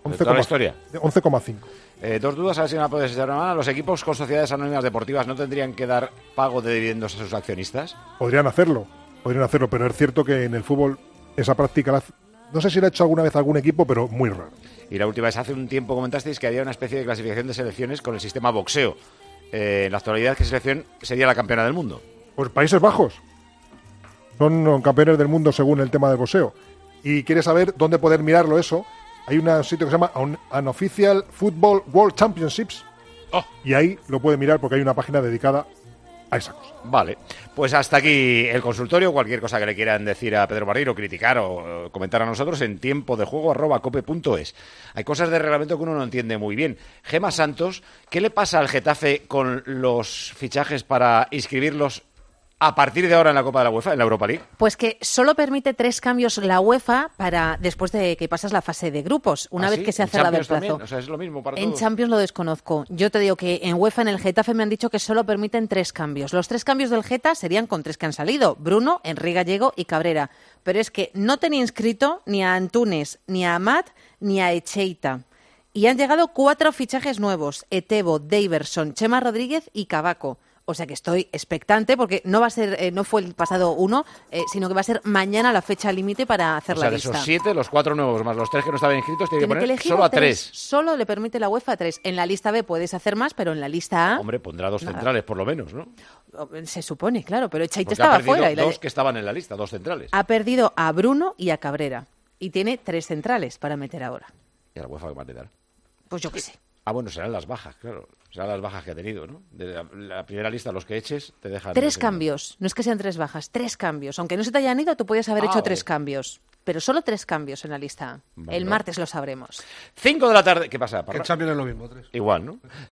11,5. Dos dudas, a ver si me la puedes echar una mano. ¿Los equipos con sociedades anónimas deportivas no tendrían que dar pago de dividendos a sus accionistas? Podrían hacerlo, pero es cierto que en el fútbol esa práctica, no sé si la ha hecho alguna vez algún equipo, pero muy raro. Y la última vez, hace un tiempo comentasteis que había una especie de clasificación de selecciones con el sistema boxeo. En la actualidad, ¿qué selección sería la campeona del mundo? Pues Países Bajos. Son campeones del mundo según el tema del boxeo. Y quieres saber dónde poder mirarlo eso, hay un sitio que se llama Unofficial Football World Championships. Y ahí lo puede mirar porque hay una página dedicada a esa cosa. Vale, pues hasta aquí el consultorio. Cualquier cosa que le quieran decir a Pedro Barreiro, criticar o comentar a nosotros en tiempodejuego@cope.es. Hay cosas de reglamento que uno no entiende muy bien. Gemma Santos, ¿qué le pasa al Getafe con los fichajes para inscribirlos a partir de ahora en la Copa de la UEFA, en la Europa League? Pues que solo permite 3 cambios la UEFA para después de que pasas la fase de grupos, una vez que se ha cerrado el plazo. O sea, es lo mismo para En todos. Champions lo desconozco. Yo te digo que en UEFA, en el Getafe, me han dicho que solo permiten 3 cambios. Los 3 cambios del Geta serían con 3 que han salido: Bruno, Henry Gallego y Cabrera. Pero es que no tenía inscrito ni a Antunes, ni a Amat, ni a Echeita. Y han llegado 4 fichajes nuevos: Etebo, Daverson, Chema Rodríguez y Cavaco. O sea que estoy expectante porque no va a ser, no fue el pasado 1, sino que va a ser mañana la fecha límite para hacer la lista. O sea, de esos 7, los 4 nuevos más los 3 que no estaban inscritos, tiene que poner elegir solo a 3. Solo le permite la UEFA 3. En la lista B puedes hacer más, pero en la lista A... Hombre, pondrá 2 centrales por lo menos, ¿no? Se supone, claro, pero Echeita Porque estaba fuera. Ha perdido 2 que estaban en la lista, 2 centrales. Ha perdido a Bruno y a Cabrera. Y tiene 3 centrales para meter ahora. ¿Y a la UEFA qué va a meter? Pues yo qué sé. Ah, bueno, serán las bajas, claro. Serán las bajas que ha tenido, ¿no? De la primera lista, los que eches, te dejan... 3 cambios. No es que sean 3 bajas, 3 cambios. Aunque no se te hayan ido, tú podías haber hecho 3 cambios. Pero solo 3 cambios en la lista A. El martes lo sabremos. 5 de la tarde... ¿Qué pasa, Parra? El Champions es lo mismo, 3. Igual, ¿no?